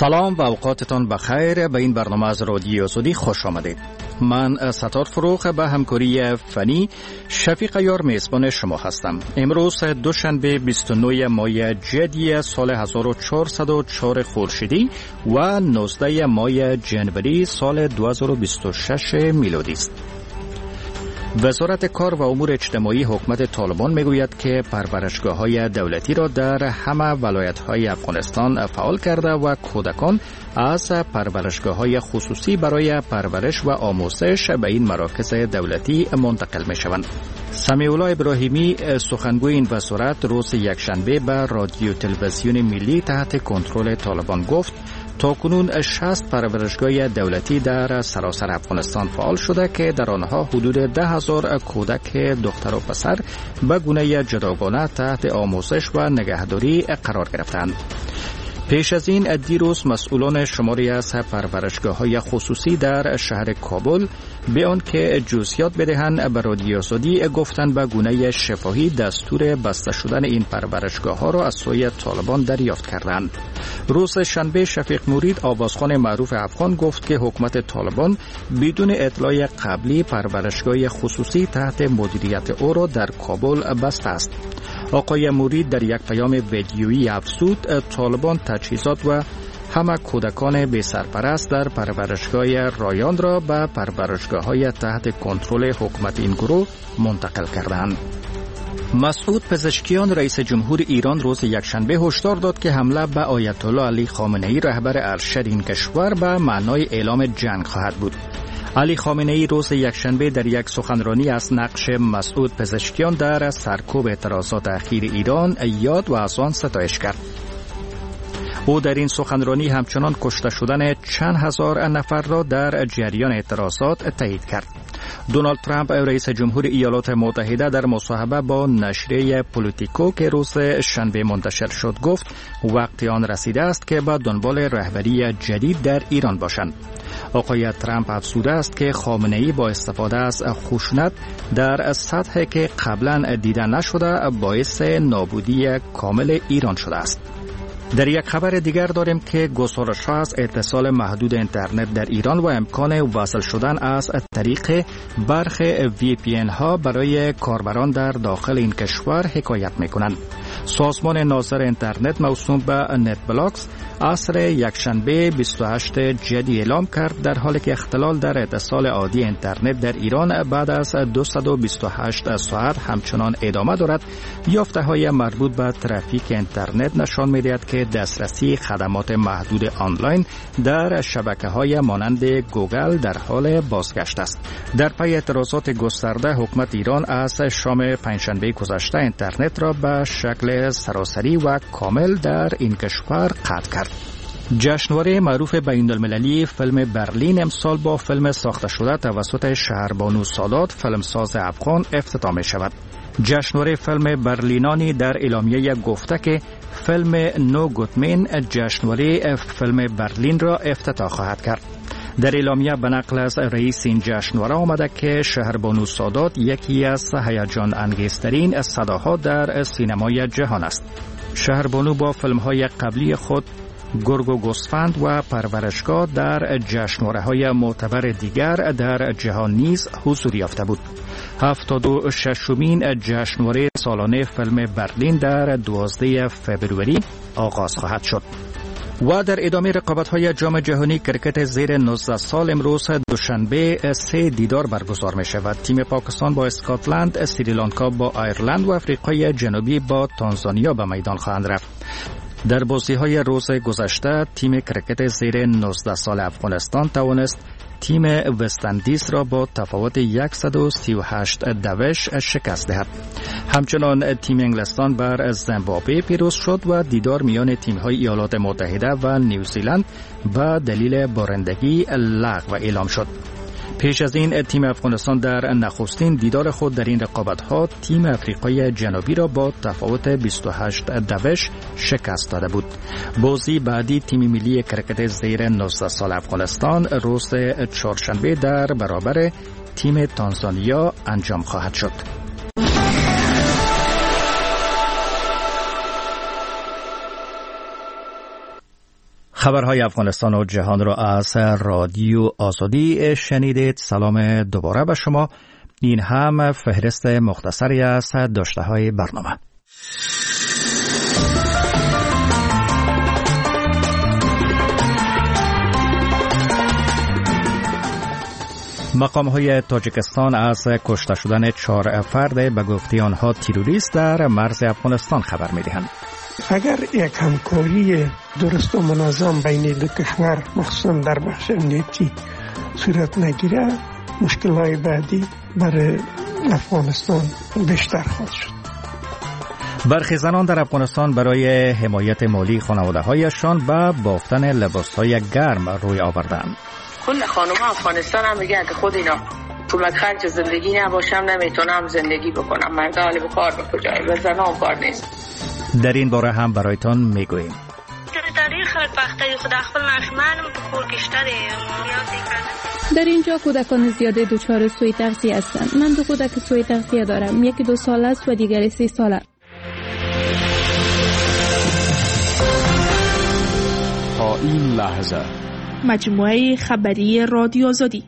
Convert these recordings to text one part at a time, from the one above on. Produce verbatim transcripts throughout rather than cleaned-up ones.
سلام و اوقاتتان بخیر. به این برنامه از رادیو آزادی خوش آمدید. من ستار فروغ به همکاری فنی شفیق یار میزبان شما هستم. امروز دوشنبه بیست و نه ماه جدی سال هزار و چهارصد و چهار خورشیدی و نوزده ماه جنوری سال دو هزار و بیست و شش میلادی است. وزارت کار و امور اجتماعی حکومت طالبان میگوید که پرورشگاه‌های دولتی را در همه ولایت‌های افغانستان فعال کرده و کودکان از پرورشگاه‌های خصوصی برای پرورش و آموزش به این مراکز دولتی منتقل می‌شوند. سمیع الله ابراهیمی سخنگوی این وزارت روز یکشنبه به رادیو تلویزیون ملی تحت کنترل طالبان گفت تاکنون شصت پرورشگاه دولتی در سراسر افغانستان فعال شده که در آنها حدود ده هزار کودک دختر و پسر به گونه جداگانه تحت آموزش و نگهداری قرار گرفتند. پیش از این دیروز مسئولان شماری از پرورشگاه‌های خصوصی در شهر کابل به آن که جزئیات بدهند به رادیو آزادی گفتند به گونه شفاهی دستور بسته شدن این پرورشگاه‌ها را از سوی طالبان دریافت کردند. روز شنبه شفیق مورید آوازخوان معروف افغان گفت که حکومت طالبان بدون اطلاع قبلی پرورشگاه خصوصی تحت مدیریت او را در کابل بسته است. آقای مورید در یک پیام ویدیویی افزود طالبان تجهیزات و همه کودکان بی سرپرست در پرورشگاه رایان را به پرورشگاه‌های تحت کنترل حکومت این گروه منتقل کردند. مسعود پزشکیان رئیس جمهور ایران روز یکشنبه هشدار داد که حمله به آیت الله علی خامنه ای رهبر ارشد این کشور به معنای اعلام جنگ خواهد بود. علی خامنه ای روز یکشنبه در یک سخنرانی از نقش مسعود پزشکیان در سرکوب اعتراضات اخیر ایران یاد و از آن ستایش کرد. او در این سخنرانی همچنان کشته شدن چند هزار نفر را در جریان اعتراضات تایید کرد. دونالد ترامپ رئیس جمهور ایالات متحده در مصاحبه با نشریه پولیتیکو که روز شنبه منتشر شد گفت وقتی آن رسیده است که با دنبال رهبری جدید در ایران باشند. آقای ترامپ افزوده است که خامنه ای با استفاده از خشونت در سطحی که قبلا دیده نشده باعث نابودی کامل ایران شده است. در یک خبر دیگر داریم که گزارش‌ها از اتصال محدود اینترنت در ایران و امکان وصل شدن از طریق برخی وی پی ان ها برای کاربران در داخل این کشور حکایت می‌کنند. سازمان ناظر اینترنت موسوم به نت بلاکس عصر یکشنبه بیست و هشتم جدی اعلام کرد در حالی که اختلال در اتصال عادی اینترنت در ایران بعد از دویست و بیست و هشت ساعت همچنان ادامه دارد. یافته‌های مربوط به ترافیک اینترنت نشان می‌دهد که دسترسی خدمات محدود آنلاین در شبکه‌های مانند گوگل در حال بازگشت است. در پی اعتراضات گسترده حکومت ایران از شام پنجشنبه گذشته اینترنت را به شکل سراسری و کامل در این کشور قطع کرد. جشنواره معروف بین‌المللی فیلم برلین امسال با فیلم ساخته شده توسط شهربانو سادات فیلمساز افغان افتتاح می شود. جشنواره فیلم برلینانی در اعلامیه گفته که فیلم نو گوتمین جشنواره فیلم برلین را افتتاح خواهد کرد. در اعلامیه به نقل از رئیس این جشنواره آمده که شهربانو سادات یکی از هیجان انگیزترین صداها در سینمای جهان است. شهربانو با فیلم‌های قبلی خود گرگ و گوسفند و پرورشگاه در جشنواره‌های معتبر دیگر در جهان نیز حضور یافته بود. هفتاد و ششمین جشنواره سالانه فیلم برلین در دوازده فوریه آغاز خواهد شد. و در ادامه رقابت‌های جام جهانی کرکت زیر نوزده سال امروز دوشنبه سه دیدار برگزار می شود. تیم پاکستان با اسکاتلند، سریلانکا با ایرلند و آفریقای جنوبی با تانزانیا به میدان خواهند رفت. در بازی‌های روز گذشته تیم کرکت زیر نوزده سال افغانستان توانست تیم وستندیز را با تفاوت صد و سی و هشت دوش شکست دهد. همچنان تیم انگلستان بر زیمبابوه پیروز شد و دیدار میان تیم‌های ایالات متحده و نیوزیلند به دلیل بارندگی لغو اعلام شد. پیش از این تیم افغانستان در نخستین دیدار خود در این رقابت‌ها تیم آفریقای جنوبی را با تفاوت بیست و هشت دوش شکست داده بود. بازی بعدی تیم ملی کرکت زیر نوزده سال افغانستان روز چهارشنبه در برابر تیم تانزانیا انجام خواهد شد. خبرهای افغانستان و جهان را از رادیو آزادی شنیدید. سلام دوباره به شما. این هم فهرست مختصری از داشته‌های برنامه. مقام‌های تاجیکستان از کشته شدن چهار فرد به گفته آنها تروریست در مرز افغانستان خبر می‌دهند. اگر یک همکاری درست و منظم بین دو کشور مخصوصا در بخش امنیتی صورت نگیره، مشکل‌های بعدی برای افغانستان بیشتر خواهد شد. برخی زنان در افغانستان برای حمایت مالی خانواده‌هایشان به بافتن لباس‌های گرم روی آوردند. کل خانوما افغانستان هم میگن که خود اینا کمک خرج زندگی نباشم نمیتونم زندگی بکنم، مردا حالی به کار به کجای و زنان کار نیست. در این باره هم برایتان میگوییم. در تاریخ بدبختی خود خپل ماشومان په کور کې شته دي. در اینجا کودکان زیاده دچار سوء تغذیه هستند. من دو کودک سوء تغذیه دارم، یکی دو ساله است و دیگری سه ساله. تا این لحظه مجموعه خبری رادیو آزادی.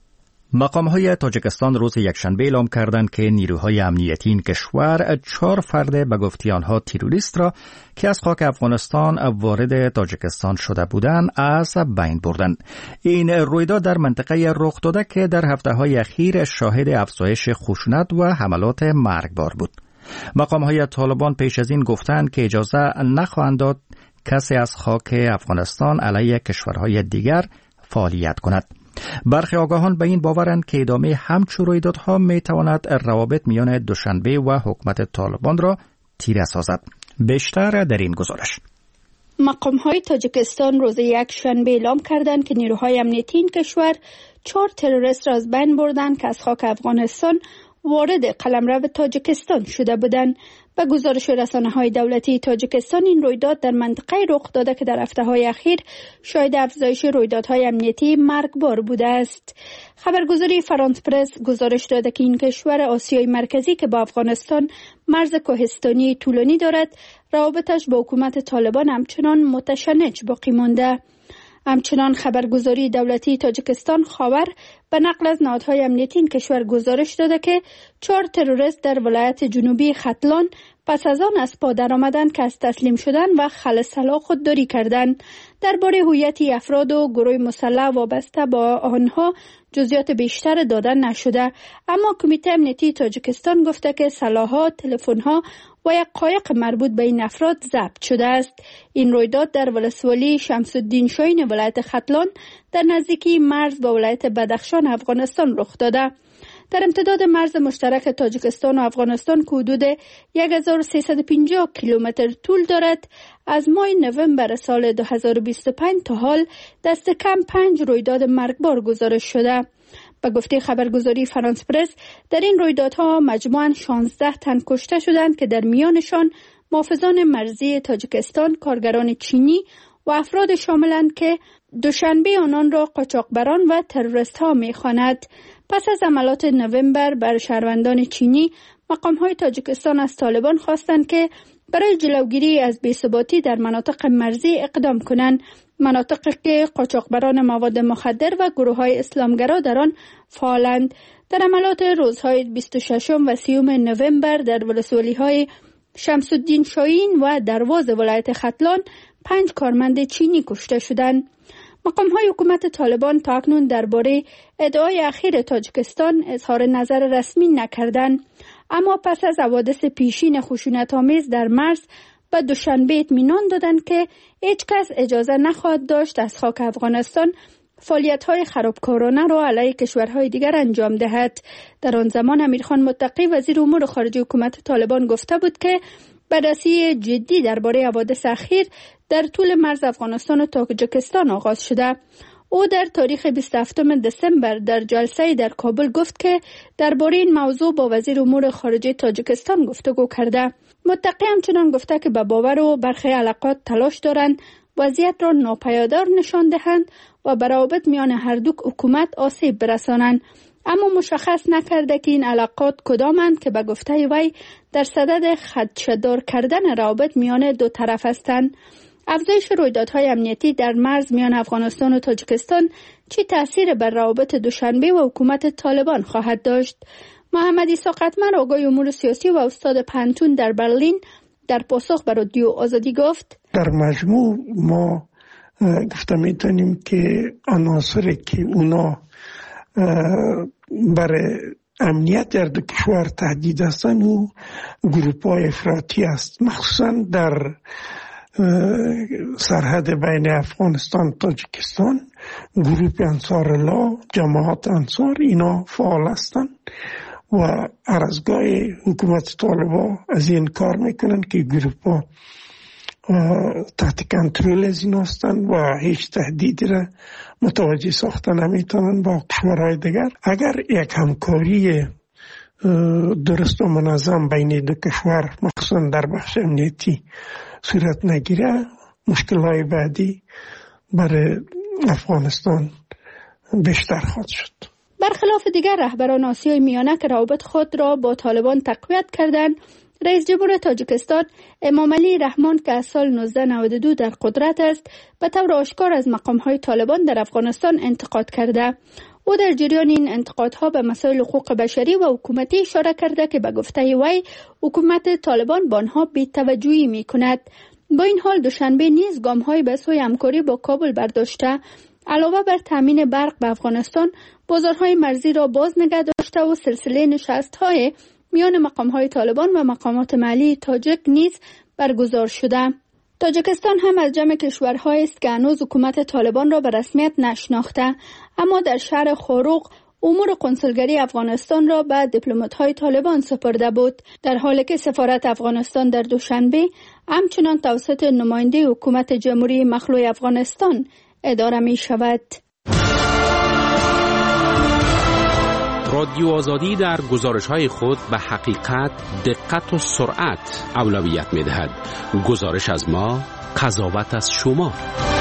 مقام‌های تاجیکستان روز یکشنبه اعلام کردند که نیروهای امنیتی این کشور چهار فرد به گفته آنها تروریست را که از خاک افغانستان وارد تاجیکستان شده بودند از بین بردند. این رویداد در منطقه رخ داده که در هفته‌های اخیر شاهد افزایش خشونت و حملات مرگبار بود. مقام‌های طالبان پیش از این گفتند که اجازه نخواهند داد کسی از خاک افغانستان علیه کشورهای دیگر فعالیت کند. برخی آگاهان به این باورند که ادامه همچون رویدادها میتواند روابط میان دوشنبه و حکومت طالبان را تیره سازد. بیشتر در این گزارش. مقام‌های تاجیکستان روز یکشنبه اعلام کردند که نیروهای امنیتی این کشور چهار تروریست را از بین بردند که از خاک افغانستان وارد قلمرو تاجیکستان شده بودند. به گزارش رسانه‌های دولتی تاجیکستان این رویداد در منطقه رخ داده که در هفته‌های اخیر شاهد افزایش رویدادهای امنیتی مرگبار بوده است. خبرگزاری فرانس پرس گزارش داده که این کشور آسیای مرکزی که با افغانستان مرز کوهستانی طولانی دارد، روابطش با حکومت طالبان همچنان متشنج باقی مانده. همچنان خبرگزاری دولتی تاجیکستان خاور به نقل از نهادهای امنیتی این کشور گزارش داده که چهار تروریست در ولایت جنوبی ختلان پس از آن از پا درآمدند که از تسلیم شدن و خلع خودداری کردند. درباره هویت افراد و گروه مسلح وابسته با آنها جزئیات بیشتر داده نشده، اما کمیته امنیتی تاجیکستان گفته که سلاح‌ها، تلفن‌ها و یک قایق مربوط به این افراد ضبط شده است. این رویداد در ولسوالی شمس الدین شاهین ولایت ختلان در نزدیکی مرز با ولایت بدخشان افغانستان رخ داده. در امتداد مرز مشترک تاجیکستان و افغانستان که حدود هزار و سیصد و پنجاه کیلومتر طول دارد، از ماه نوامبر سال دو هزار و بیست و پنج تا حال دست کم پنج رویداد مرگبار گزارش شده. به گفته خبرگزاری فرانس پرس در این رویدادها مجموعاً شانزده تن کشته شدند که در میانشان محافظان مرزی تاجیکستان، کارگران چینی و افراد شاملند که دوشنبه آنان را قاچاقبران و تروریست ها می خواند. پس از حملات نوامبر بر شهروندان چینی، مقام‌های تاجیکستان از طالبان خواستند که برای جلوگیری از بی‌ثباتی در مناطق مرزی اقدام کنند، مناطقی که قاچاقبران مواد مخدر و گروه‌های اسلامگرا در آن فعالند. در حملات روزهای بیست و ششم و سیوم نوامبر در ولسوالی‌های شمس الدین شاهین و درواز ولایت ختلان پنج کارمند چینی کشته شدند. مقام‌های حکومت طالبان تا اکنون درباره ادعای اخیر تاجیکستان اظهار نظر رسمی نکردند، اما پس از حوادث پیشین خشونت‌آمیز در مرز به دوشنبه اطمینان دادند که هیچ کس اجازه نخواهد داشت از خاک افغانستان فعالیت‌های خرابکارانه را علیه کشورهای دیگر انجام دهد. در آن زمان امیرخان متقی وزیر امور خارجه حکومت طالبان گفته بود که بررسی جدی درباره حوادث اخیر در طول مرز افغانستان و تاجیکستان آغاز شده. او در تاریخ بیست و هفتم دسامبر در جلسه در کابل گفت که درباره این موضوع با وزیر امور خارجه تاجیکستان گفتگو کرده. متقی همچنان گفته که به باور و برخی علاقات تلاش دارند وضعیت را ناپایدار نشان دهند و به روابط میان هر دو حکومت آسیب برسانند، اما مشخص نکرده که این علاقات کدامند که به گفته وی در صدد خدشه‌دار کردن روابط میان دو طرف هستند. افزایش رویدادهای امنیتی در مرز میان افغانستان و تاجیکستان چه تأثیر بر روابط دوشنبه و حکومت طالبان خواهد داشت؟ محمد عیسی قطمر، آگاه امور سیاسی و استاد پانتون در برلین، در پاسخ به رادیو آزادی گفت: در مجموع ما گفته میتونیم که عناصری که اونا برای امنیت در دو کشور تهدید هستند و گروپ های افراطی است، مخصوصا در سرحد بین افغانستان و تاجیکستان. گروپ انصار الله، جماعت انصار، اینا فعال هستند و هر از گاهی حکومت طالبان از این کار میکنن که گروپ ها تحت کنترل از این هستند و هیچ تهدیدی را متوجه ساخته نمیتونن با کشورهای دیگر. اگر یک همکاری درست و منظم بین دو کشور مخصوصا در بخش امنیتی صورت نگیره، مشکلهای بعدی برای افغانستان بیشتر خواهد شد. برخلاف دیگر رهبران آسیای میانه که روابط خود را با طالبان تقویت کردند، رئیس جمهور تاجیکستان امامعلی رحمان که از سال نوزده نود و دو در قدرت است، به طور آشکار از مقامهای طالبان در افغانستان انتقاد کرده. او در جریان این انتقادها به مسائل حقوق بشری و حکومتی اشاره کرده که به گفته وی حکومت طالبان به آنها بی‌توجهی می‌کند. با این حال دوشنبه نیز گام‌های به سوی همکاری با کابل برداشته، علاوه بر تامین برق به افغانستان، بازارهای مرزی را باز نگه داشته و سلسله نشست‌های میان مقام‌های طالبان و مقامات محلی تاجیک نیز برگزار شده. تاجیکستان هم از جمع کشورهایی است که هنوز حکومت طالبان را به رسمیت نشناخته، اما در شهر خاروق امور قنصلگری افغانستان را به دیپلمات‌های طالبان سپرده بود، در حالی که سفارت افغانستان در دوشنبه همچنان توسط نماینده حکومت جمهوری مخلوع افغانستان اداره می شود. رادیو آزادی در گزارش‌های خود به حقیقت، دقت و سرعت اولویت می‌دهد. گزارش از ما، قضاوت از شما.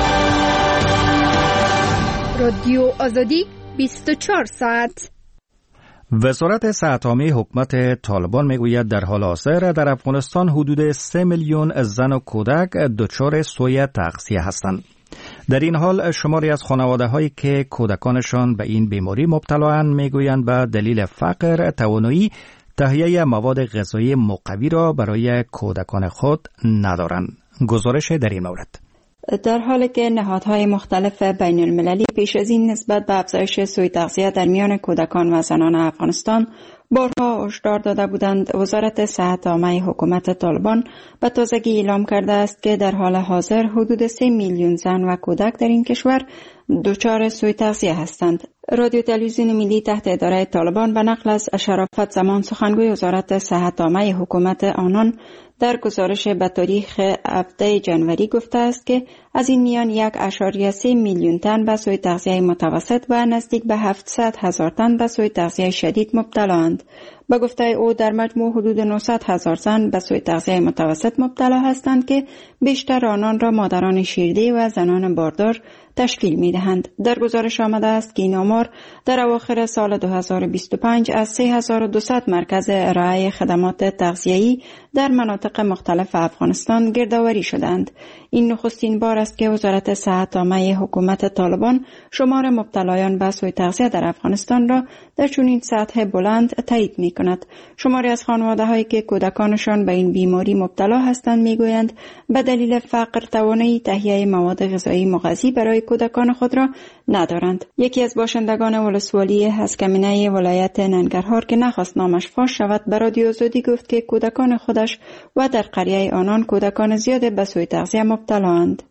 رادیو آزادی بیست و چهار ساعت. وزارت صحت عامه حکومت طالبان میگوید در حال حاضر در افغانستان حدود سه میلیون زن و کودک دچار سوی تغذیه هستند. در این حال شماری از خانواده هایی که کودکانشان به این بیماری مبتلااند میگویند به دلیل فقر توانایی تهیه مواد غذایی مقوی را برای کودکان خود ندارند. گزارش در این مورد. در حالی که نهادهای مختلف بین المللی پیش از این نسبت به افزایش سوء تغذیه در میان کودکان و زنان افغانستان بارها هشدار داده بودند، وزارت صحت عامه حکومت طالبان به تازگی اعلام کرده است که در حال حاضر حدود سه میلیون زن و کودک در این کشور دچار سوء تغذیه هستند. رادیو تلویزیون ملی تحت اداره طالبان به نقل از شرافت زمان سخنگوی وزارت صحت عامه حکومت آنان در گزارش به تاریخ هفدهم ژانویه گفته است که از این میان یک اشاریه سه میلیون تن به سوء تغذیه متوسط و نزدیک به هفتصد هزار تن به سوء تغذیه شدید مبتلااند. به گفته او در مجموع حدود نهصد هزار زن به سوء تغذیه متوسط مبتلا هستند که بیشتر آنان را مادران شیرده و زنان باردار تشکیل می دهند. در گزارش آمده است که این آمار در اواخر سال دو هزار و بیست و پنج از سه هزار و دویست مرکز ارائه خدمات تغذیه‌ای در مناطق مختلف افغانستان گردآوری شدند. این نخستین بار است که وزارت صحت عامه حکومت طالبان شمار مبتلایان به سوء تغذیه در افغانستان را در چنین سطح بلند تایید می کند. شماری از خانواده هایی که کودکانشان به این بیماری مبتلا هستند می گویند به دلیل فقر توانایی تهیه مواد غذایی مغذی برای کودکان خود را ندارند. یکی از باشندگان ولسوالی هسکمینه ولایت ننگرهار که نخواست نامش فاش شود به رادیو آزادی گفت که کودکان خودش و در قریه آنان کودکان زیاد به سوء تغذیه مبتلااند.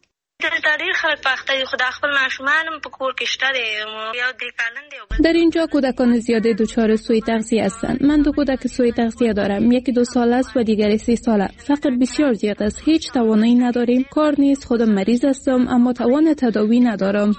در اینجا کودکان زیاده دچار سوء تغذیه هستند. من دو کودک سوء تغذیه دارم، یکی دو ساله است و دیگری سه ساله. فقر بسیار زیاد است، هیچ توانایی نداریم. کار نیست، خودم مریض هستم اما توان تداوی ندارم.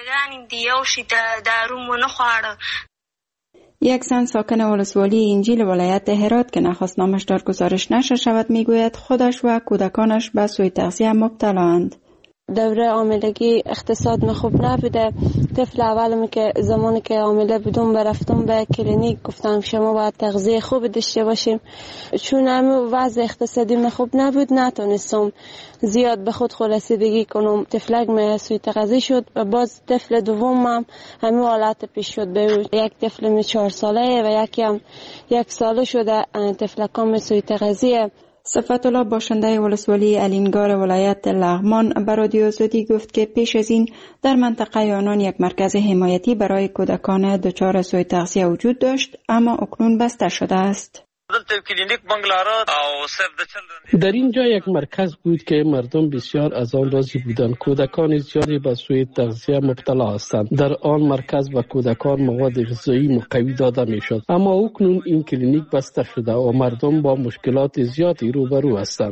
یک زن ساکن ولسوالی انجیل ولایت هرات که نخواست نامش در گزارش نشر شود میگوید خودش و کودکانش به سوء تغذیه مبتلااند. دوره حاملگی اقتصاد من خوب نبوده. طفل اولم که زمانی که حامله بودم برفتم به کلینیک، گفتم شما باید تغذیه خوب داشته باشیم. چون هم وضع اقتصادی من خوب نبود نتونستم زیاد به خود رسیدگی کنم. طفلک من سوی تغذیه شد و باز طفل دومم همین حالت پیش شد. به یک طفل من چهار ساله و یکی هم یک ساله شده. طفلکام سوی تغذیه. صفت الله باشنده ولسوالی الینگار ولایت لغمان به رادیو آزادی گفت که پیش از این در منطقه آنان یک مرکز حمایتی برای کودکان دچار سوء تغذیه وجود داشت، اما اکنون بسته شده است. در اینجا یک مرکز بود که مردم بسیار از آن راضی بودند. کودکان زیادی به سوء تغذیه مبتلا هستند. در آن مرکز و کودکان مواد غذایی مقوی داده میشد، اما اکنون این کلینیک بسته شده و مردم با مشکلات زیادی روبرو هستند.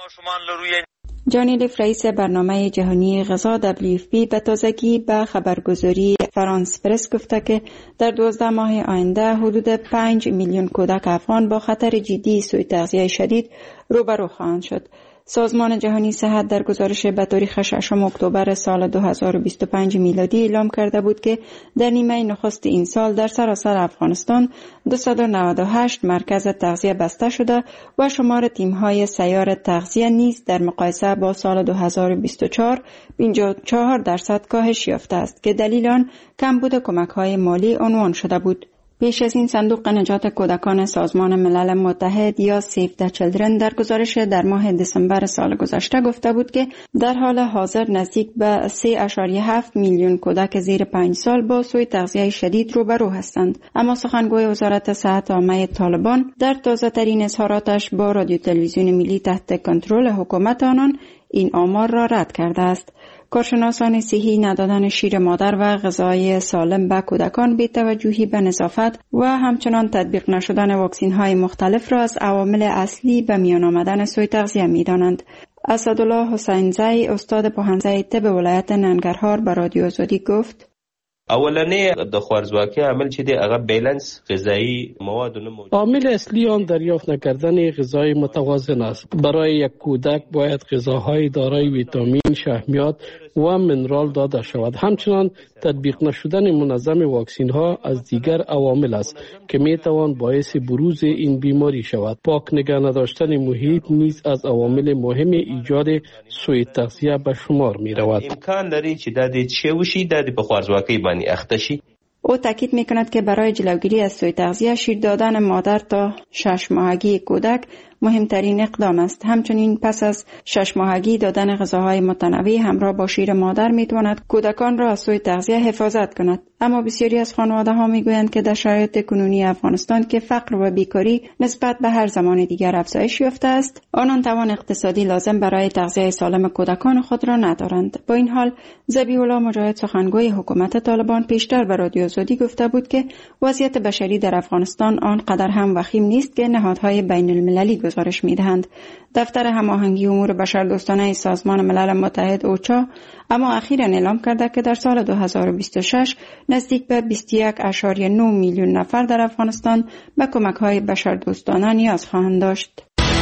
جانی لیف رئیس برنامه جهانی غذا دبلیو اف پی به تازگی به خبرگزاری فرانس پرس گفته که در دوازده ماه آینده حدود پنج میلیون کودک افغان با خطر جدی سوء تغذیه شدید روبرو خواهند شد. سازمان جهانی صحت در گزارش به تاریخ ششم اکتبر سال دو هزار و بیست و پنج میلادی اعلام کرده بود که در نیمه نخست این سال در سراسر افغانستان دویست و نود و هشت مرکز تغذیه بسته شده و شمار تیم‌های سیار تغذیه نیز در مقایسه با سال دو هزار و بیست و چهار پنجاه و چهار درصد کاهش یافته است که دلیل آن کمبود کمک‌های مالی عنوان شده بود. پیش از این صندوق نجات کودکان سازمان ملل متحد یا سیو د چیلدرن در گزارش در ماه دسامبر سال گذشته گفته بود که در حال حاضر نزدیک به سه ممیز هفت میلیون کودک زیر پنج سال با سوء تغذیه شدید روبرو هستند. اما سخنگوی وزارت صحت عامه طالبان در تازه ترین اظهاراتش با رادیو تلویزیون ملی تحت کنترل حکومت آنان این آمار را رد کرده است. کارشناسان صحی ندادن شیر مادر و غذای سالم به کودکان بی توجهی به نظافت و همچنان تطبیق نشدن واکسین های مختلف را از عوامل اصلی به میان آمدن سوء تغذیه می دانند. اسدالله حسین زی استاد پوهنځی طب ولایت ننګرهار به رادیو آزادی گفت: اولنی د خوارزواکی عامل چې دی هغه بیلنس غذایی مواد نه موجود. عامل اصلی آن دریافت نکردن غذای متوازن است. برای یک کودک باید غذاهای دارای ویتامین، شحمیات و منرال داده شود. همچنان تطبیق نشدن منظم واکسین ها از دیگر عوامل است که می توان باعث بروز این بیماری شود. پاک نگه نداشتن محیط نیز از عوامل مهم ایجاد سوء تغذیه به شمار می رود. امکان داری چې د دې چه وشي د په خوارزواکی باندې اخته شي. او تاکید می کند که برای جلوگیری از سوء تغذیه شیر دادن مادر تا شش ماهگی کودک مهمترین اقدام است. همچنین پس از شش ماهگی دادن غذاهای متنوع همراه با شیر مادر می تواند کودکان را از سوء تغذیه حفاظت کند. اما بسیاری از خانواده ها می گویند که در شرایط کنونی افغانستان که فقر و بیکاری نسبت به هر زمان دیگر افزایش یافته است، آنان توان اقتصادی لازم برای تغذیه سالم کودکان خود را ندارند. با این حال ذبیح الله مجاهد سخنگوی حکومت طالبان پیشتر به رادیو آزادی گفته بود که وضعیت بشری در افغانستان آنقدر هم وخیم نیست که نهادهای بین المللی گزارش می‌دهند. دفتر هماهنگی امور بشردوستانه سازمان ملل متحد اوچا اما اخیراً اعلام کرده که در سال دو هزار و بیست و شش نزدیک به بیست و یک ممیز نه میلیون نفر در افغانستان به کمک‌های بشردوستانه نیاز خواهند داشت.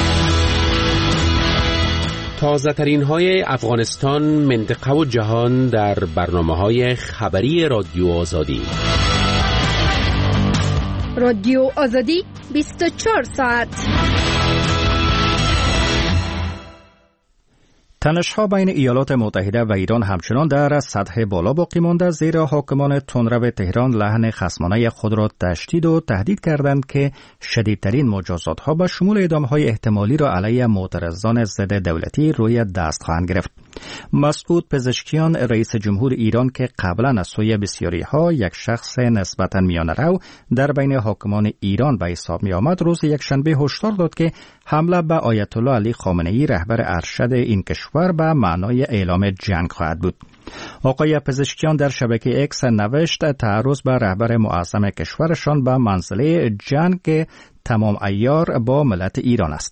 تازه ترین های افغانستان، منطقه و جهان در برنامه های خبری رادیو آزادی. رادیو آزادی بیست و چهار ساعت. تنش‌ها بین ایالات متحده و ایران همچنان در سطح بالا باقی مانده، زیرا حاکمان تندرو تهران لحن خصمانه خود را تشدید و تهدید کردند که شدیدترین مجازات‌ها به شمول اعدام‌های احتمالی را علیه معترضان ضد دولتی روی دست خواهند گرفت. مسعود پزشکیان، رئیس جمهور ایران که قبلا از سوی بسیاری‌ها یک شخص نسبتاً میانه‌رو در بین حاکمان ایران به حساب می‌آمد، روز یکشنبه هشدار داد که حمله به آیت الله علی خامنه‌ای رهبر ارشد این کشور به معنای اعلام جنگ خواهد بود. آقای پزشکیان در شبکه اکس نوشت تعرض به رهبر معظم کشورشان به منزله جنگ تمام عیار با ملت ایران است.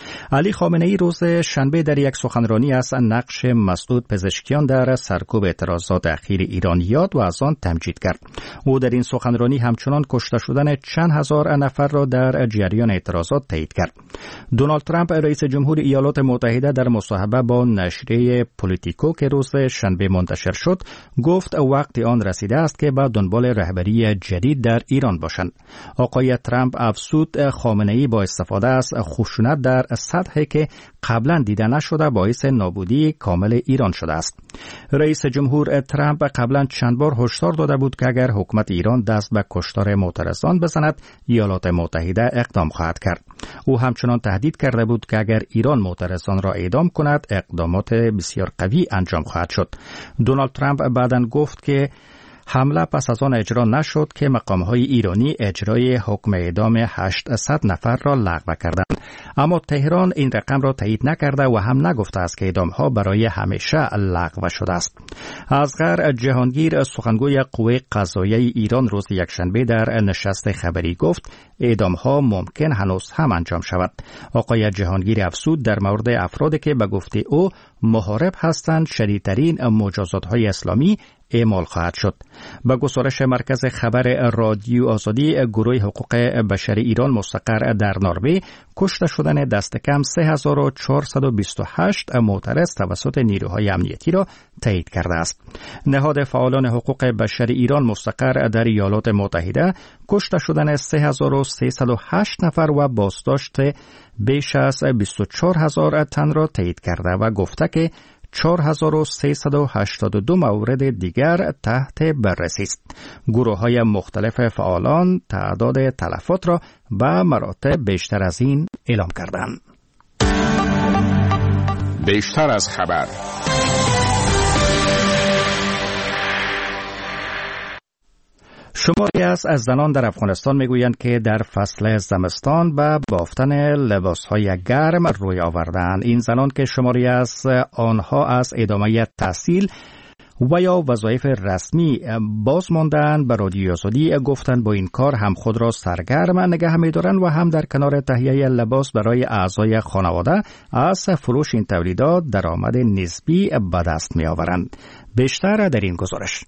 علی خامنه ای روز شنبه در یک سخنرانی از نقش مسعود پزشکیان در سرکوب اعتراضات اخیر ایران یاد و از آن تمجید کرد. او در این سخنرانی همچنان کشته شدن چند هزار نفر را در جریان اعتراضات تایید کرد. دونالد ترامپ رئیس جمهور ایالات متحده در مصاحبه با نشریه پولیتیکو که روز شنبه منتشر شد گفت وقت آن رسیده است که با دنبال رهبری جدید در ایران باشند. آقای ترامپ افزود خامنه ای با استفاده از خشونت در سطحی که قبلا دیده نشده باعث نابودی کامل ایران شده است. رئیس جمهور ترامپ قبلا چند بار هشدار داده بود که اگر حکومت ایران دست به کشتار معترضان بزند ایالات متحده اقدام خواهد کرد. او همچنان تهدید کرده بود که اگر ایران معترضان را اعدام کند اقدامات بسیار قوی انجام خواهد شد. دونالد ترامپ بعداً گفت که حمله پس از آن اجرا نشد که مقام‌های ایرانی اجرای حکم اعدام هشتصد نفر را لغو کردند، اما تهران این رقم را تایید نکرده و هم نگفته است که اعدام‌ها برای همیشه لغو شده است. اصغر جهانگیر سخنگوی قوه قضاییه ایران روز یکشنبه در نشست خبری گفت اعدام‌ها ممکن هنوز هم انجام شود. آقای جهانگیر افزود در مورد افرادی که به گفته او محارب هستند شدیدترین مجازات‌های اسلامی اعمال خواهد شد. با گزارش مرکز خبر رادیو آزادی، گروه حقوق بشر ایران مستقر در نروژ کشته شدن دست کم سه هزار و چهارصد و بیست و هشت معترض توسط نیروهای امنیتی را تایید کرده است. نهاد فعالان حقوق بشر ایران مستقر در ایالات متحده کشته شدن سه هزار و سیصد و هشت نفر و بازداشت بیش از بیست و چهار هزار تن را تایید کرده و گفته که چهار هزار و سیصد و هشتاد و دو مورد دیگر تحت بررسی است. گروه‌های مختلف فعالان تعداد تلفات را به مراتب بیشتر از این اعلام کردند. بیشتر از خبر. شماری از زنان در افغانستان میگویند که در فصل زمستان به بافتن لباسهای گرم روی آوردند. این زنان که شماری از آنها از ادامه تحصیل و یا وظایف رسمی باز ماندن به رادیو آزادی گفتند با این کار هم خود را سرگرم نگه می‌دارند و هم در کنار تهیه لباس برای اعضای خانواده از فروش این تولیدات درآمد نسبی به دست می‌آورند. بیشتر در این گزارش.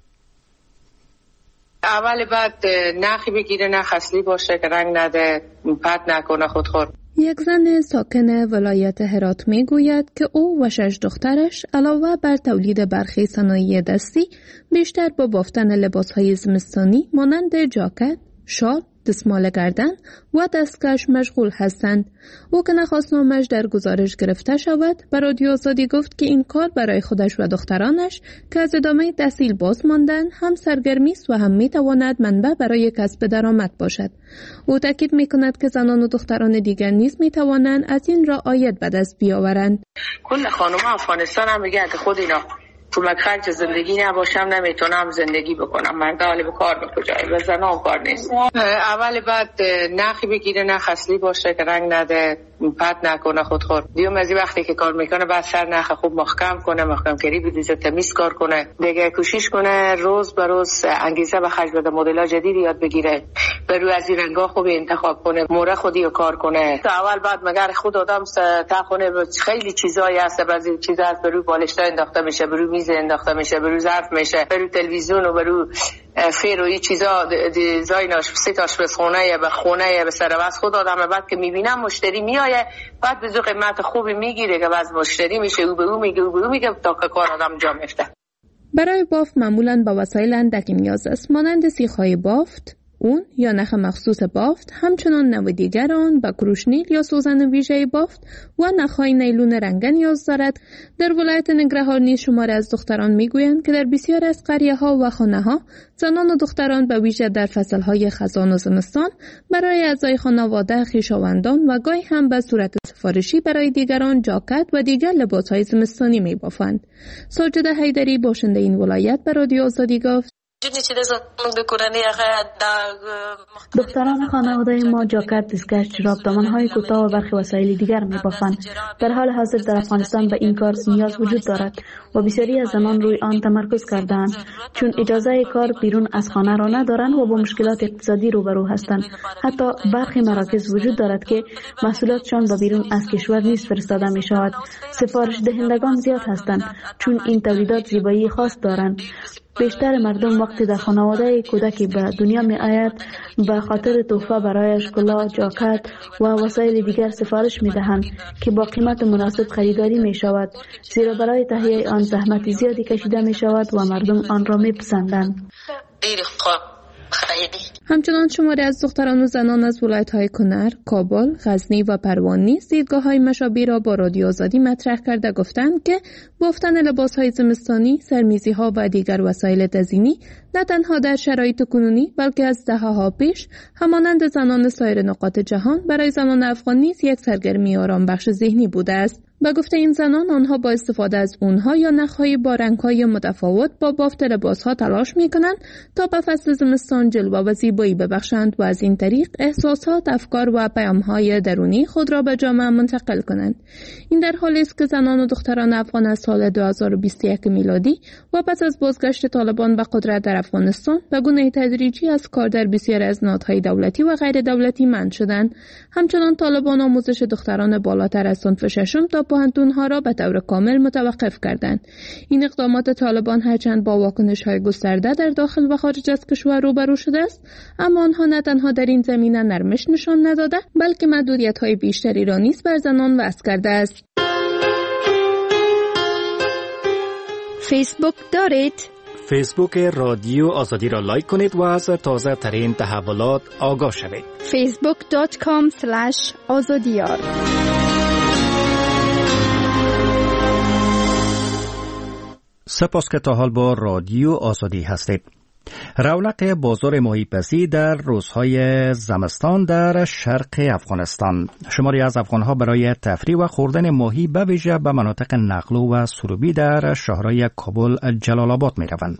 اول بعد نخی بگیره، نخ اصلی باشه که رنگ نده، پت نکنه خودخور. یک زن ساکن ولایت هرات می گوید که او و شش دخترش علاوه بر تولید برخی صنایع دستی بیشتر با بافتن لباسهای زمستانی مانند جاکت، شال، دستمال گردن و دستکش مشغول هستند. او که نخواست نامش در گزارش گرفته شود به رادیو آزادی گفت که این کار برای خودش و دخترانش که از ادامه تحصیل باز ماندن هم سرگرمی است و هم می تواند منبع برای کسب درآمد باشد. او تاکید می کند که زنان و دختران دیگر نیز می توانند از این راه عاید به دست بیاورند. کل خانم افغانستان هم میگه که خود اینا پول خرج زندگی نباشم نمیتونم زندگی بکنم، مرد حالی به کار به کجایی و زنان کار نیست. اول بعد نخی بگیره، نخ اصلی باشه که رنگ نده، پت نکنه خودخور. دیوم از وقتی که کار میکنه بعد سر نخ خوب محکم کنه، محکم کری بدوزه، تمیز کار کنه، دیگه کوشش کنه روز به روز انگیزه به خرج بده، مدل‌ها جدید یاد بگیره، برو از این رنگا خوب انتخاب کنه، موره خودی رو کار کنه. تا اول بعد مگر خود آدم تا خونه خیلی چیزایی هست، بعضی چیزا هست برو بالشتا انداخته میشه، برو میز انداخته میشه، برو ظرف میشه، برو تلویزیون و برو فیر و این چیزا دیزایناش سه تاش به خونه به خونه به سر واسه خود آدم بعد که میبینم مشتری میآیه بعد به قیمت خوبی میگیره که باز مشتری میشه او به او میگه او به او میگه تا که کار آدم جا میفته. برای بافت معمولاً با وسایل اندکی نیاز است مانند سیخ‌های بافت، اون یا نخ مخصوص بافت، همچنان نوع دیگر آن با کروشنیل یا سوزن ویژه بافت و نخهای نیلون رنگه نیاز دارد. در ولایت ننگرهار نیز شماری از دختران میگویند که در بسیار از قریه‌ها و خانه‌ها زنان و دختران به ویژه در فصل‌های خزان و زمستان برای اعضای خانواده، خویشاوندان و گاهی هم به صورت سفارشی برای دیگران جاکت و دیگر لباس‌های زمستانی می‌بافند. ساجده حیدری باشنده این ولایت به رادیو آزادی گفت: دختران خانواده ما جاکت، دیسکش، جوراب، دامنهای کوتاه و برخی وسایل دیگر می‌بافند. در حال حاضر در افغانستان به این کار نیاز وجود دارد و بسیاری از زنان روی آن تمرکز کرده‌اند، چون اجازه کار بیرون از خانه را ندارند و با مشکلات اقتصادی روبرو هستند. حتی برخی مراکز وجود دارد که محصولاتشان به بیرون از کشور نیز فرستاده می شود. سفارش دهندگان زیاد هستند چون این تولیدات زیبایی خاص دارند. بیشتر مردم وقتی در خانواده کودکی به دنیا می آید به خاطر تحفه برایش کلاه، جاکت و وسایل دیگر سفارش می دهند که با قیمت مناسب خریداری می شود، زیرا برای تهیه آن زحمت زیادی کشیده می شود و مردم آن را می پسندند. همچنان شماری از دختران و زنان از ولایت‌های کنر، کابل، غزنی و پروان نیز دیدگاه‌های مشابه را با رادیو آزادی مطرح کرده گفتند که بافتن لباس‌های زمستانی، سرمیزی‌ها و دیگر وسایل تزیینی نه تنها در شرایط کنونی بلکه از دهه‌ها پیش همانند زنان سایر نقاط جهان برای زنان افغان نیز یک سرگرمی آرام بخش ذهنی بوده است. به گفته این زنان، آنها با استفاده از اونها یا نخ‌های با رنگ‌های متفاوت با بافت لباس‌ها تلاش می‌کنند تا به فصل زمستان جلوه و زیبایی ببخشند و از این طریق احساسات، افکار و پیام‌های درونی خود را به جامعه منتقل کنند. این در حالی است که زنان و دختران افغان از سال دو هزار و بیست و یک میلادی و پس از بازگشت طالبان به قدرت در افغانستان به گونه تدریجی از کار در بسیاری از نهادهای دولتی و غیر دولتی منع شدند. همچنان طالبان آموزش دختران بالاتر از صنف ششم تا پوهنتون‌ها را به طور کامل متوقف کردند. این اقدامات طالبان هرچند با واکنش‌های گسترده در داخل و خارج از کشور روبرو شده است، اما آنها نه تنها در این زمینه نرمش نشان نداده بلکه محدودیت‌های بیشتری را نیز بر زنان وضع کرده است. فیسبوک دارید؟ فیسبوک رادیو آزادی را لایک کنید و از تازه ترین تحولات آگاه شوید. فیسبوک دات کام اسلش آزادیار. سپاس که تا حال با رادیو آزادی هستید. رونق بازار ماهیپزی در روزهای زمستان در شرق افغانستان. شماری از افغانها برای تفریح و خوردن ماهی به ویژه به مناطق نقلو و سروبی در شهرهای کابل، جلال آباد می روند.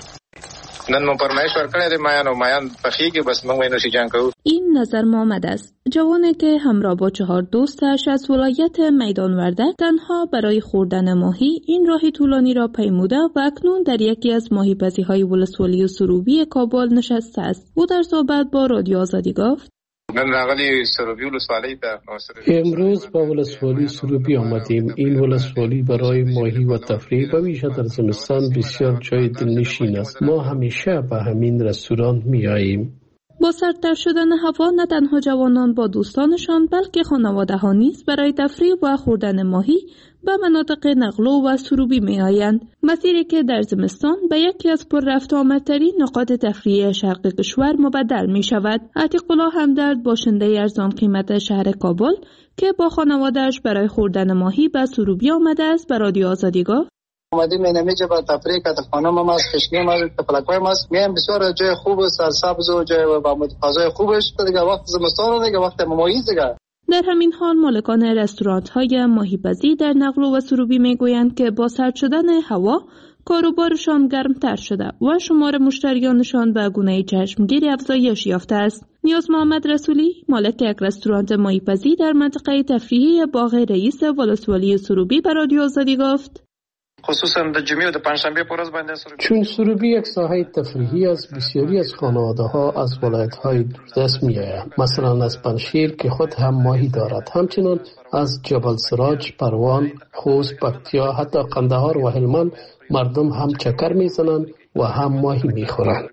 نن مو پرمایش ورکړی دی مایان او مایان پخیږي بس موږ وینو شجان کوو. این نظر محمد است، جوانی که همراه با چهار دوستش از ولایت میدان وردک تنها برای خوردن ماهی این راه طولانی را پیموده و اکنون در یکی از ماهیپزی‌های ولسوالی و سروبی کابل نشسته است. او در صحبت با رادیو آزادی گفت: نن راغلی سروبی ولسوالی ته امروز با ولسوالی سروبی آمدیم. این ولسوالی برای ماهی و تفریح و ویژه در زمستان بسیار جای دلنشین است. ما همیشه به همین رستوران می آییم. با سردتر شدن هوا نه تنها جوانان با دوستانشان بلکه خانواده ها نیز برای تفریح و خوردن ماهی به مناطق نقلو و سروبی می آیند. مسیری که در زمستان به یکی از پر رفت آمدترین نقاط تفریحی شرق کشور مبدل می شود. عتیق الله همدرد باشنده ارزان قیمت شهر کابل که با خانواده‌اش برای خوردن ماهی به سروبی آمده است به رادیو آزادی گفت: اومدیم این میجا با تفریح که خانم ما از خشکی ما تفلکای ما میام بسیار جای خوب و سرسبز و جای با متفاضل خوبش دیگه وقت زمستان دیگه وقت ممایز دیگه. در همین حال مالکان رستوران‌های ماهیپزی در نقلو و سروبی میگویند که با سرد شدن هوا کاروبارشان گرمتر شده و شمار مشتریانشان به گونه چشمگیری افزایش یافته است. نیاز محمد رسولی مالک یک رستوران ماهیپزی در منطقه تفریحی باغ رئیس ولسوالی سروبی به رادیو آزادی گفت: خصوصا د جمعې د پنجشنبه پر ورځ باندې سروبی چون سروبی یک ساحه تفریحی است، بسیاری از خانواده‌ها از ولایت‌های دوردست می‌آیند. مثلا از پنشیر که خود هم ماهی دارد، همچنین از جبل سراج، پروان، خوست، پکتیا، حتی قندهار و هلمند مردم هم چکر می‌زنند و هم ماهی می‌خورند.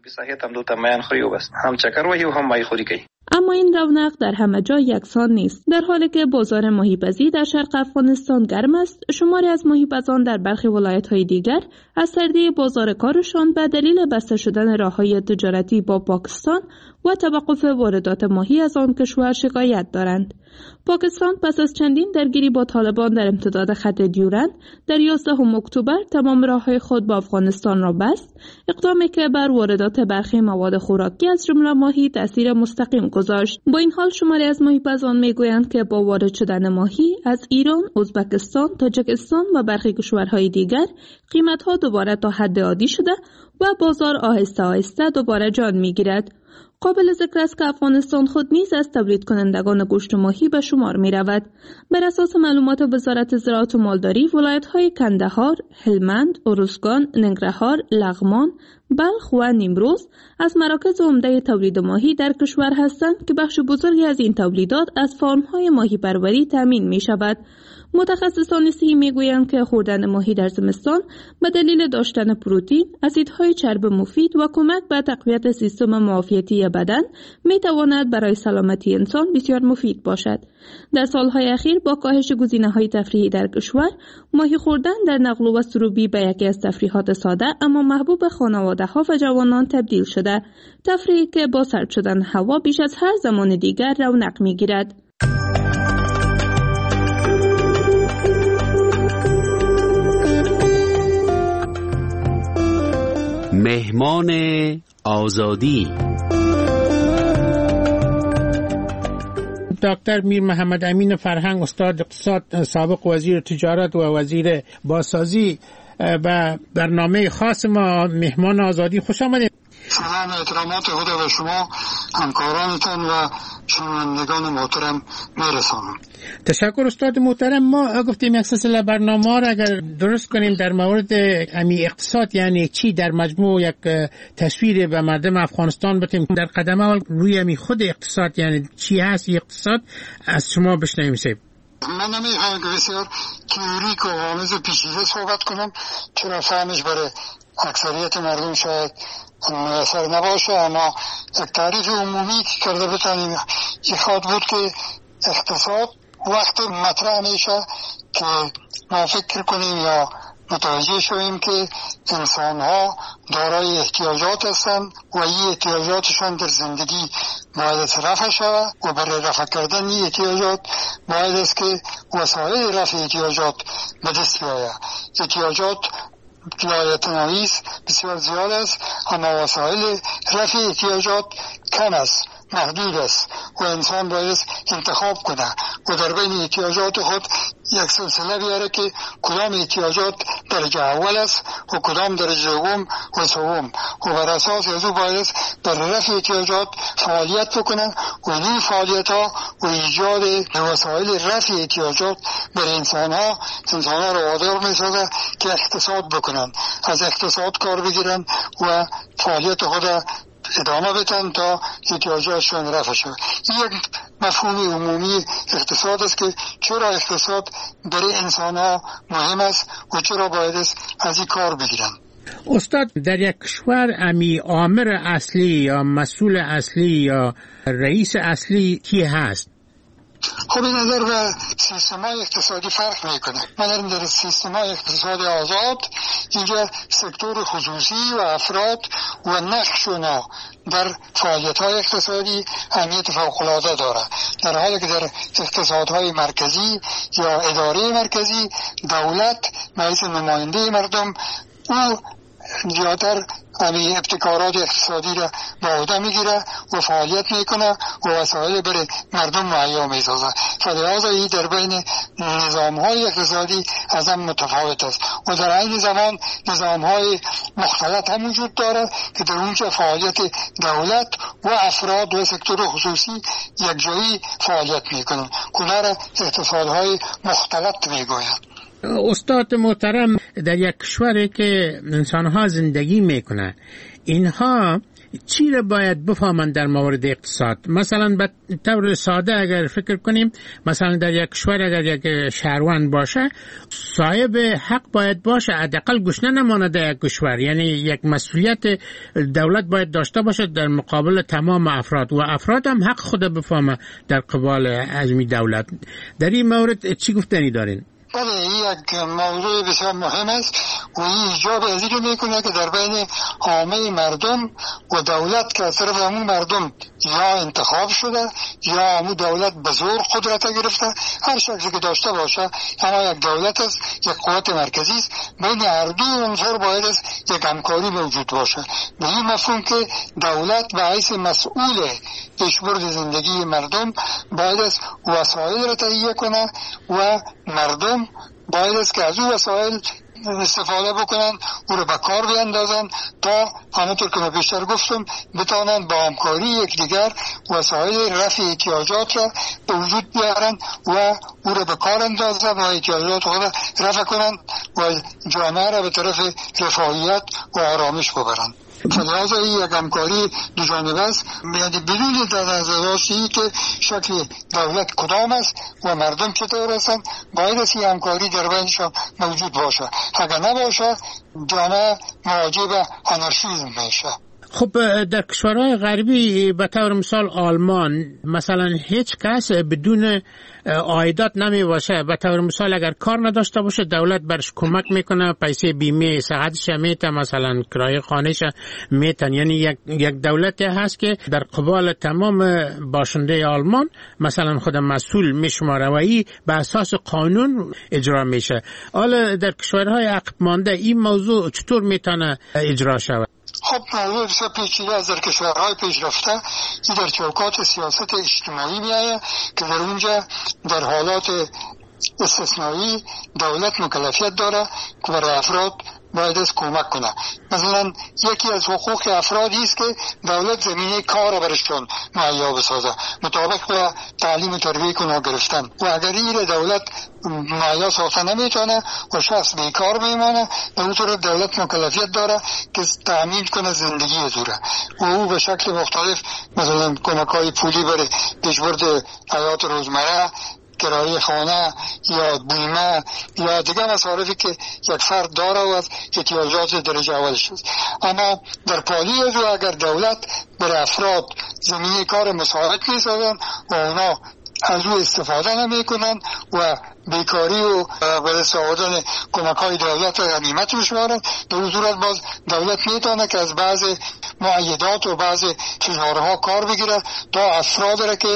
هم چکر و هم ماهی خوری کوي. اما این رونق در همه جا یکسان نیست. در حالی که بازار ماهیپزی در شرق افغانستان گرم است، شماری از ماهیپزان در برخی ولایت‌های دیگر از سردی بازار کارشان به دلیل بسته شدن راه‌های تجارتی با پاکستان و توقف واردات ماهی از آن کشور شکایت دارند. پاکستان پس از چندین درگیری با طالبان در امتداد خط دیورند در یازدهم اکتبر تمام راههای خود با افغانستان را بست، اقدامی که بر واردات برخی مواد خوراکی از جمله ماهی تاثیر مستقیم گذاشت. با این حال شماری از ماهیپزان میگویند که با وارد شدن ماهی از ایران، ازبکستان، تاجیکستان و برخی کشورهای دیگر قیمت‌ها دوباره تا حد عادی شده و بازار آهسته آهسته دوباره جان می‌گیرد. قابل ذکر است که افغانستان خود نیز از تولید کنندگان گوشت ماهی به شمار می رود. بر اساس معلومات وزارت زراعت و مالداری، ولایت‌های کندهار، هلمند، ارزگان، ننگرهار، لغمان، بلخ و نیمروز از مراکز عمده تولید ماهی در کشور هستند که بخش بزرگی از این تولیدات از فارم‌های ماهی پروری تامین می شود. متخصصان صحی میگویند که خوردن ماهی در زمستان به دلیل داشتن پروتئین، اسیدهای چرب مفید و کمک به تقویت سیستم معافیتی بدن میتواند برای سلامتی انسان بسیار مفید باشد. در سالهای اخیر با کاهش گزینه‌های تفریحی در کشور، ماهی خوردن در نقل و سروبی به یکی از تفریحات ساده اما محبوب خانواده‌ها و جوانان تبدیل شده. تفریحی که با سرد شدن هوا بیش از هر زمان دیگر رونق میگیرد. مهمان آزادی دکتر میر محمد امین فرهنگ، استاد اقتصاد، سابق وزیر تجارت و وزیر بازسازی، به برنامه خاص ما مهمان آزادی خوش آمدید. سلام و احترامات خود به شما، همکارانتان و شنوندگان محترم میرسانم. تشکر استاد محترم. ما گفتیم یک سلسله برنامه را اگر درست کنیم در مورد امی اقتصاد یعنی چی، در مجموع یک تصویر به مردم افغانستان بدیم. در قدم اول روی امی خود اقتصاد یعنی چی هست اقتصاد از شما بشنویم. سید من نمیخوام که بسیار تئوریک و آمیز و پیچیده صحبت کنم، چرا فهمش برای اکثریت مردم شاید میسر نباشه، اما یک تعریف عمومی که کرده بتانیم یک خواد بود که اقتصاد وقت مطرح میشه که ما فکر کنیم یا متوجه شویم که انسان ها دارای احتیاجات هستند و این احتیاجاتشان در زندگی باید رفع شود و برای رفع کردن این احتیاجات باید است که وسایل رفع احتیاجات به دست بیاید. احتیاجات لایت نویس بسیار زیاد است، اما وسایل رفع احتیاجات کم است، محدود است و انسان باید انتخاب کنه و در بین احتیاجات خود یک سلسله بیاره که کدام احتیاجات درجه اول است و کدام درجه دوم و سوم و بر اساس از او باید در رفع احتیاجات فعالیت بکنه و این فعالیت ها و ایجاد وسایل رفع احتیاجات برای انسان ها انسان ها رو وادار می سازه که اقتصاد بکنن، از اقتصاد کار بگیرن و فعالیت خود ادامه بدن تا احتیاجاتشون رفع شود. این یک مفهوم عمومی اقتصاد است که چرا اقتصاد برای انسان ها مهم است و چرا باید از این کار بگیرن. استاد، در یک کشور امی آمر اصلی یا مسئول اصلی یا رئیس اصلی کی هست؟ خب این نظر به سیستم‌های اقتصادی فرق میکنه. من در سیستم‌های اقتصادی آزاد اینجا سکتور خصوصی و افراد و نقشونا در فعالیت‌های اقتصادی اهمیت فوق‌العاده داره، در حالی که در اقتصادهای مرکزی یا اداره مرکزی دولت مثل نماینده مردم او زیادتر امی ابتکارات اقتصادی را به عهده میگیره و فعالیت میکنه و وسایل برای مردم مهیا میسازه. فلذا این در بین نظامهای اقتصادی از هم متفاوت است و در این زمان نظامهای مختلط هم وجود داره که در اونجا فعالیت دولت و افراد و سکتور خصوصی یک جایی فعالیت میکنن. کنه را اقتصادهای مختلط میگویند. استاد محترم، در یک کشوری که انسانها زندگی میکنن اینها چی را باید بفهمند در مورد اقتصاد؟ مثلا به طور ساده اگر فکر کنیم، مثلا در یک کشور اگر یک شهروند باشه صاحب حق باید باشه، حداقل گشنه نمانه در یک کشور، یعنی یک مسئولیت دولت باید داشته باشه در مقابل تمام افراد و افراد هم حق خود بفهمه در قبال ازمی دولت. در این مورد چی گفتنی دارین؟ بله این یک موضوع بسیار مهم است و این ایجاب از این میکنه که در بین عامه مردم و دولت که از طرف همون مردم یا انتخاب شده یا همون دولت به زور قدرت گرفته، هر شکلی که داشته باشه، اما یک دولت است، یک قوت مرکزی است، بین هر دو عنصر باید است یک همکاری موجود باشه. به این مفهوم که دولت به حیث مسئول پیشبرد زندگی مردم باید است وسایل را تهیه کنه و مردم باید است که از او وسایل استفاده بکنن، او رو به کار بیندازن تا همونطور که من بیشتر گفتم بتوانند با همکاری یکدیگر وسایل رفع احتیاجات را به وجود بیارن و او رو به کار اندازن و احتیاجات خود رفع کنن و جامعه را به طرف رفاهیت و آرامش ببرن. فلحاظا این یک همکاری دو جانبه است، یعنی بدون در نظر داشتی که شکل دولت کدام است و مردم چطور هستند باید است این همکاری در بینشان موجود باشه. اگر نباشه جامعه مواجه به آنارشیسم میشه. خب در کشورهای غربی به طور مثال آلمان مثلا هیچ کس بدون عایدات نمی باشه. به طور مثال اگر کار نداشته باشه دولت برش کمک میکنه، پیسه بیمه صحتش میته، مثلا کرایه خانهش میتن. یعنی یک یک دولتی هست که در قبال تمام باشنده آلمان مثلا خود مسئول میشماره و این به اساس قانون اجرا میشه. حالا در کشورهای عقب مانده این موضوع چطور میتونه اجرا شود؟ خب موضوع بسیار پیچیده است. در کشورهای پیشرفته این در چوکات سیاست اجتماعی میآید که در اونجا در حالات استثنایی دولت مکلفیت داره که برای افراد باید از کمک کنه. مثلا یکی از حقوق افرادی است که دولت زمینه کار برشون مهیا بسازه مطابق با تعلیم و تربیت کنه گرفتن و اگر این دولت مهیا ساخته نمیتونه و شخص بیکار میمانه، به اون طور دولت مکلفیت داره که تامین کنه زندگی از او و او به شکل مختلف مثلا کمک‌های پولی برای پیشبرد حیات روزمره، کرایه خانه یا بیمه یا دیگر مصارفی که یک فرد داره و از احتیاجات درجه اولش است. اما در پالی از او اگر دولت برای افراد زمینه کار مساعد می‌سازن و اونا از او استفاده نمی کنن و بیکاری و به دست آوردن کمک های دولت را غنیمت میشمارن، در اون صورت باز دولت میتونه که از بعض معایدات و بعض تجارها کار بگیره تا افراد را که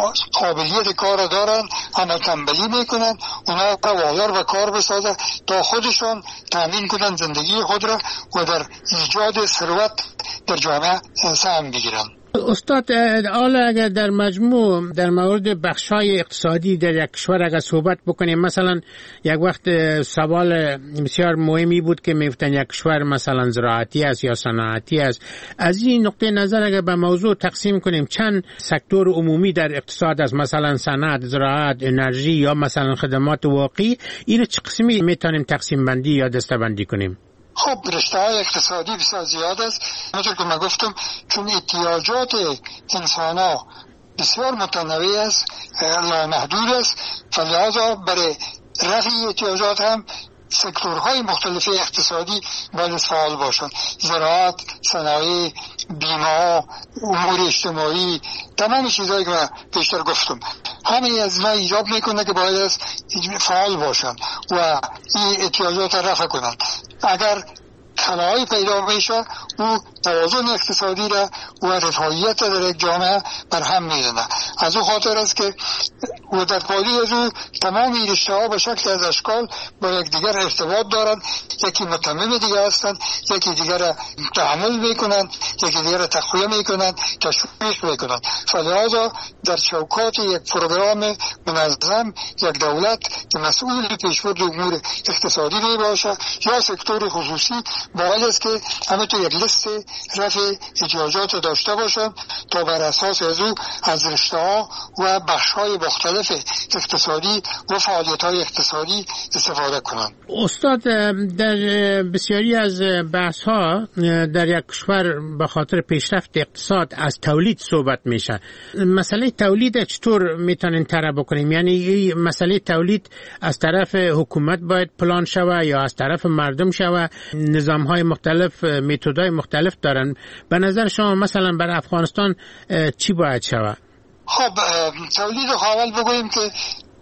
قابلیت کار دارن اما تنبلی میکنن اونا را وادار به کار بسازه تا خودشان تامین کنن زندگی خود را و در ایجاد ثروت در جامعه سهم بگیرن. استاد، حالا اگر در مجموع در مورد بخش‌های اقتصادی در یک کشور اگر صحبت بکنیم، مثلا یک وقت سوال بسیار مهمی بود که می‌گفتن یک کشور مثلا زراعتی است یا صنعتی است. از این نقطه نظر اگر به موضوع تقسیم کنیم چند سکتور عمومی در اقتصاد است، مثلا صنعت، زراعت، انرژی یا مثلا خدمات واقعی، این چه قسمی میتونیم تقسیم بندی یا دسته‌بندی کنیم؟ خب رشته های اقتصادی بسیار زیاد است. همونطور که من گفتم چون احتیاجات انسان ها بسیار متنوع است، نامحدود است، فلذا برای رفع احتیاجات هم سکتورهای مختلف اقتصادی باید فعال باشند. زراعت، صنایع، بیمه، امور اجتماعی، تمام چیزهایی که من بیشتر گفتم همه از اینا ایجاب میکنه که باید فعال باشند و این احتیاجات رفع کنند. اگر خلایی پیدا میشه او توازن اقتصادی را و رفاهیت در یک جامعه بر هم میزنه. از او خاطر است که و در پالی از او تمام این رشته ها به شکل از اشکال با یک دیگر ارتباط دارند، یکی متمم دیگر هستند، یکی دیگر تحمل میکنند، یکی دیگر تقویه میکنند، تشویق میکنند. فلذا در چوکات یک پروگرام منظم یک دولت که مسئول پیشبرد امور اقتصادی می باشه یا سکتور خصوصی باید است که همه تو یک لیست رفع احتیاجات داشته باشند تا بر اساس از او از رشته ها و بخش های مختلف اقتصادی و فعالیت های اقتصادی استفاده کنند. استاد، در بسیاری از بحث ها در یک کشور به خاطر پیشرفت اقتصاد از تولید صحبت میشه. مسئله تولید چطور میتونین طرح بکنیم؟ یعنی مسئله تولید از طرف حکومت باید پلان شوه یا از طرف مردم شوه؟ نظام های مختلف متدهای مختلف دارن. به نظر شما مثلا برای افغانستان چی باید شوه؟ خب تولید رو اول بگوییم که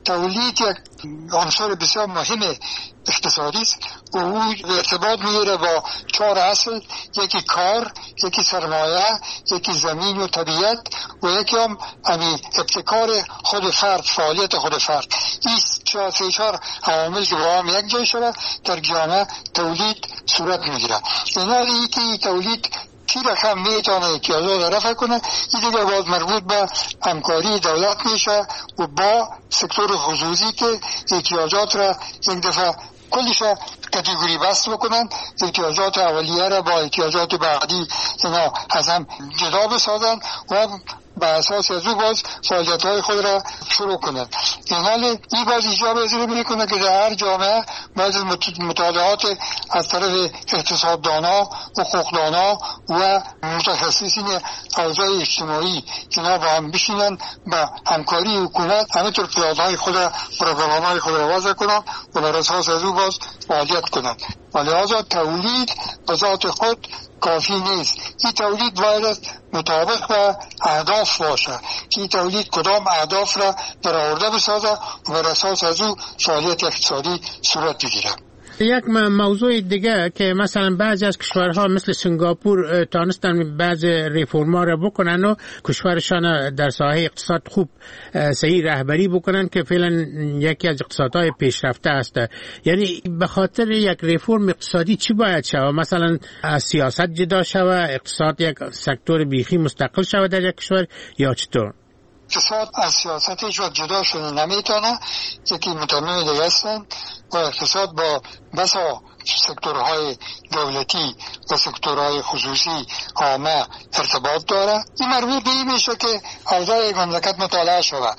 تولید یک عنصر بسیار مهم اقتصادی است و او ارتباط میگیره با چهار اصل: یکی کار، یکی سرمایه، یکی زمین و طبیعت و یکی هم امی ابتکار خود فرد، فعالیت خود فرد. این چهار سه چهار عوامل که با هم یک جای شده در جامعه تولید صورت میگیره. اینا یکی تولید چی رقم میتونه احتیاجات رفع کنه، این دیگه باز مربوط به همکاری دولت میشه و با سکتور خصوصی که احتیاجات را یک دفعه کلش کاتگوری بست بکنن، احتیاجات اولیه را با احتیاجات بعدی اینا از هم جدا بسازن و به اساس از او باز فعالیت های خود را شروع کنند. این حال این باز ایجاب ازره میکنه که در هر جامعه باز مطالعات از طرف اقتصاددانا، حقوقدانا و متخصصین اوضاع اجتماعی اینا با هم بشینن به همکاری حکومت همینطور پیادهای خود را پروگرام‌های خود را وضع کنند و بر اساس از او باز فعالیت کنند. و لحاظا تولید به ذات خود کافی نیست. این تولید باید مطابق به اهداف باشه که این تولید کدام اهداف را برآورده بسازه و بر اساس از او فعالیت اقتصادی صورت بگیره. یک موضوع دیگه که مثلا بعضی از کشورها مثل سنگاپور تانستن بعض ریفورما را بکنن و کشورشان در ساحه اقتصاد خوب صحیح رهبری بکنن که فعلا یکی از اقتصادهای پیشرفته است. یعنی به خاطر یک ریفورم اقتصادی چی باید شود؟ مثلا از سیاست جدا شود، اقتصاد یک سکتور بیخی مستقل شود در یک کشور یا چطور؟ اقتصاد از سیاست هیچ وقت جدا شده نمیتونه، یکی متمم دیگه هستن و اقتصاد با بسا سکتورهای دولتی و سکتورهای خصوصی عامه ارتباط داره. این مربوط به این میشه که اوضاع مملکت مطالعه شده.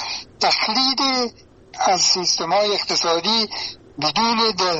تقلید از سیستم‌های اقتصادی بدون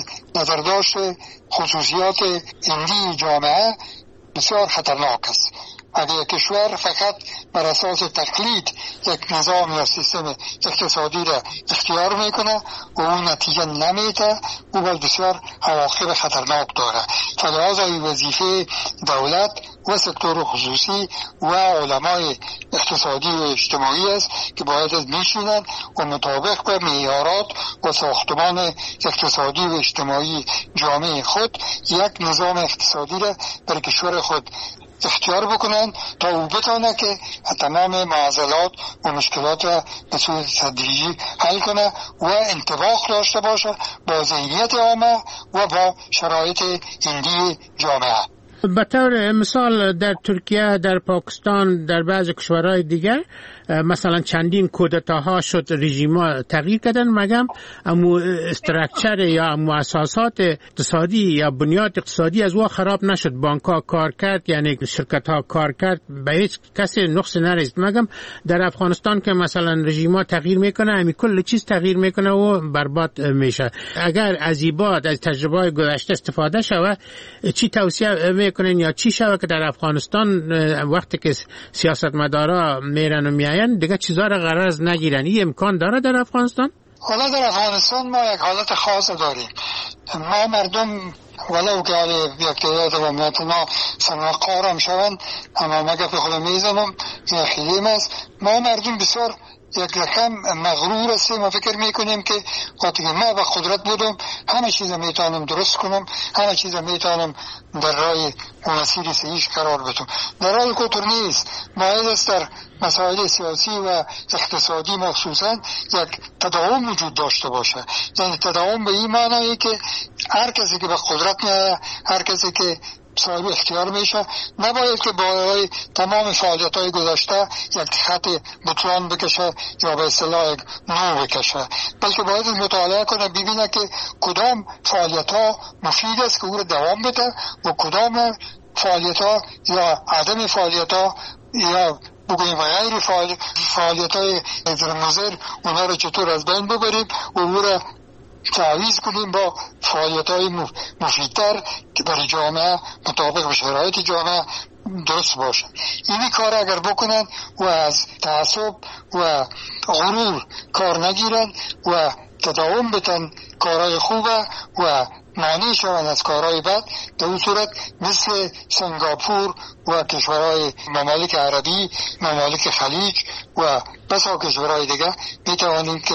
نظرداشت خصوصیات عمده جامعه بسیار خطرناک است. اگر کشور فقط بر اساس تقلید یک نظام یا سیستم اقتصادی را اختیار میکنه و اون نتیجه نمیده، او باز بسیار عواقب خطرناک داره. فلذا این وظیفه دولت و سکتور خصوصی و علمای اقتصادی و اجتماعی است که باید از میشینن و مطابق به معیارات و ساختمان اقتصادی و اجتماعی جامعه خود یک نظام اقتصادی را در کشور خود اختیار بکنن تا او بتونه که تمام معضلات و مشکلات را به صورت تدریجی حل کنه و انطباق داشته باشه با ذهنیت عامه و با شرایط عمده جامعه. به طور مثال در ترکیه، در پاکستان، در بعض کشورهای دیگر مثلا چندین کودتاها شد، رژیم‌ها تغییر کردن، مگم امو استراکچر یا امو اساسات اقتصادی یا بنیاد اقتصادی از وا خراب نشد. بانک‌ها کار کرد، یعنی شرکت‌ها کار کرد، به هیچ کسی نقص نرسید. مگم در افغانستان که مثلا رژیم‌ها تغییر میکنه، همین کل چیز تغییر میکنه و برباد میشه. اگر از ایباد از تجربه‌های گذشته استفاده شود، چی توصیه میکنین یا چی شود که در افغانستان وقتی که سیاستمدارا میرن و میاین دیگه چیزا را غرض نگیرن؟ این امکان داره در افغانستان؟ حالا در افغانستان ما یک حالت خاص داریم. ما مردم ولو که حالی بیاکتیریات و میتونا سنوقار هم شوند، اما مگه به خود میزنم یا خیلیم است. ما مردم بسیار یک رقم مغرور هستیم و فکر میکنیم که وقتی که ما به قدرت بودم همه چیز میتونم درست کنم، همه چیز میتونم در راه مسیر صحیح قرار بدم. در راه کوتر نیست. باید است در مسائل سیاسی و اقتصادی مخصوصا یک تداوم وجود داشته باشه. یعنی تداوم به این معنی که هر کسی که به قدرت میاد، هر کسی که صاحب اختیار میشه، نباید که با تمام فعالیت های گذشته یک خط بطلان بکشه یا به اصطلاح نو بکشه، بلکه باید مطالعه کنه ببینه که کدام فعالیت ها مفید است که او رو دوام بده و کدام فعالیت ها یا عدم فعالیت ها یا بگویم غیر فعالیت های مضر اونا رو چطور از بین ببریم و او رو تعویض کنیم با فعالیت های مفیدتر که برای جامعه مطابق به شرایط جامعه درست باشه. اینی کار اگر بکنن و از تعصب و غرور کار نگیرن و تداوم بتن کارهای خوبه و معنی شوند از کارهای بد، در اون صورت مثل سنگاپور و کشورهای ممالک عربی، ممالک خلیج و بسا کشورهای دیگه میتوانیم که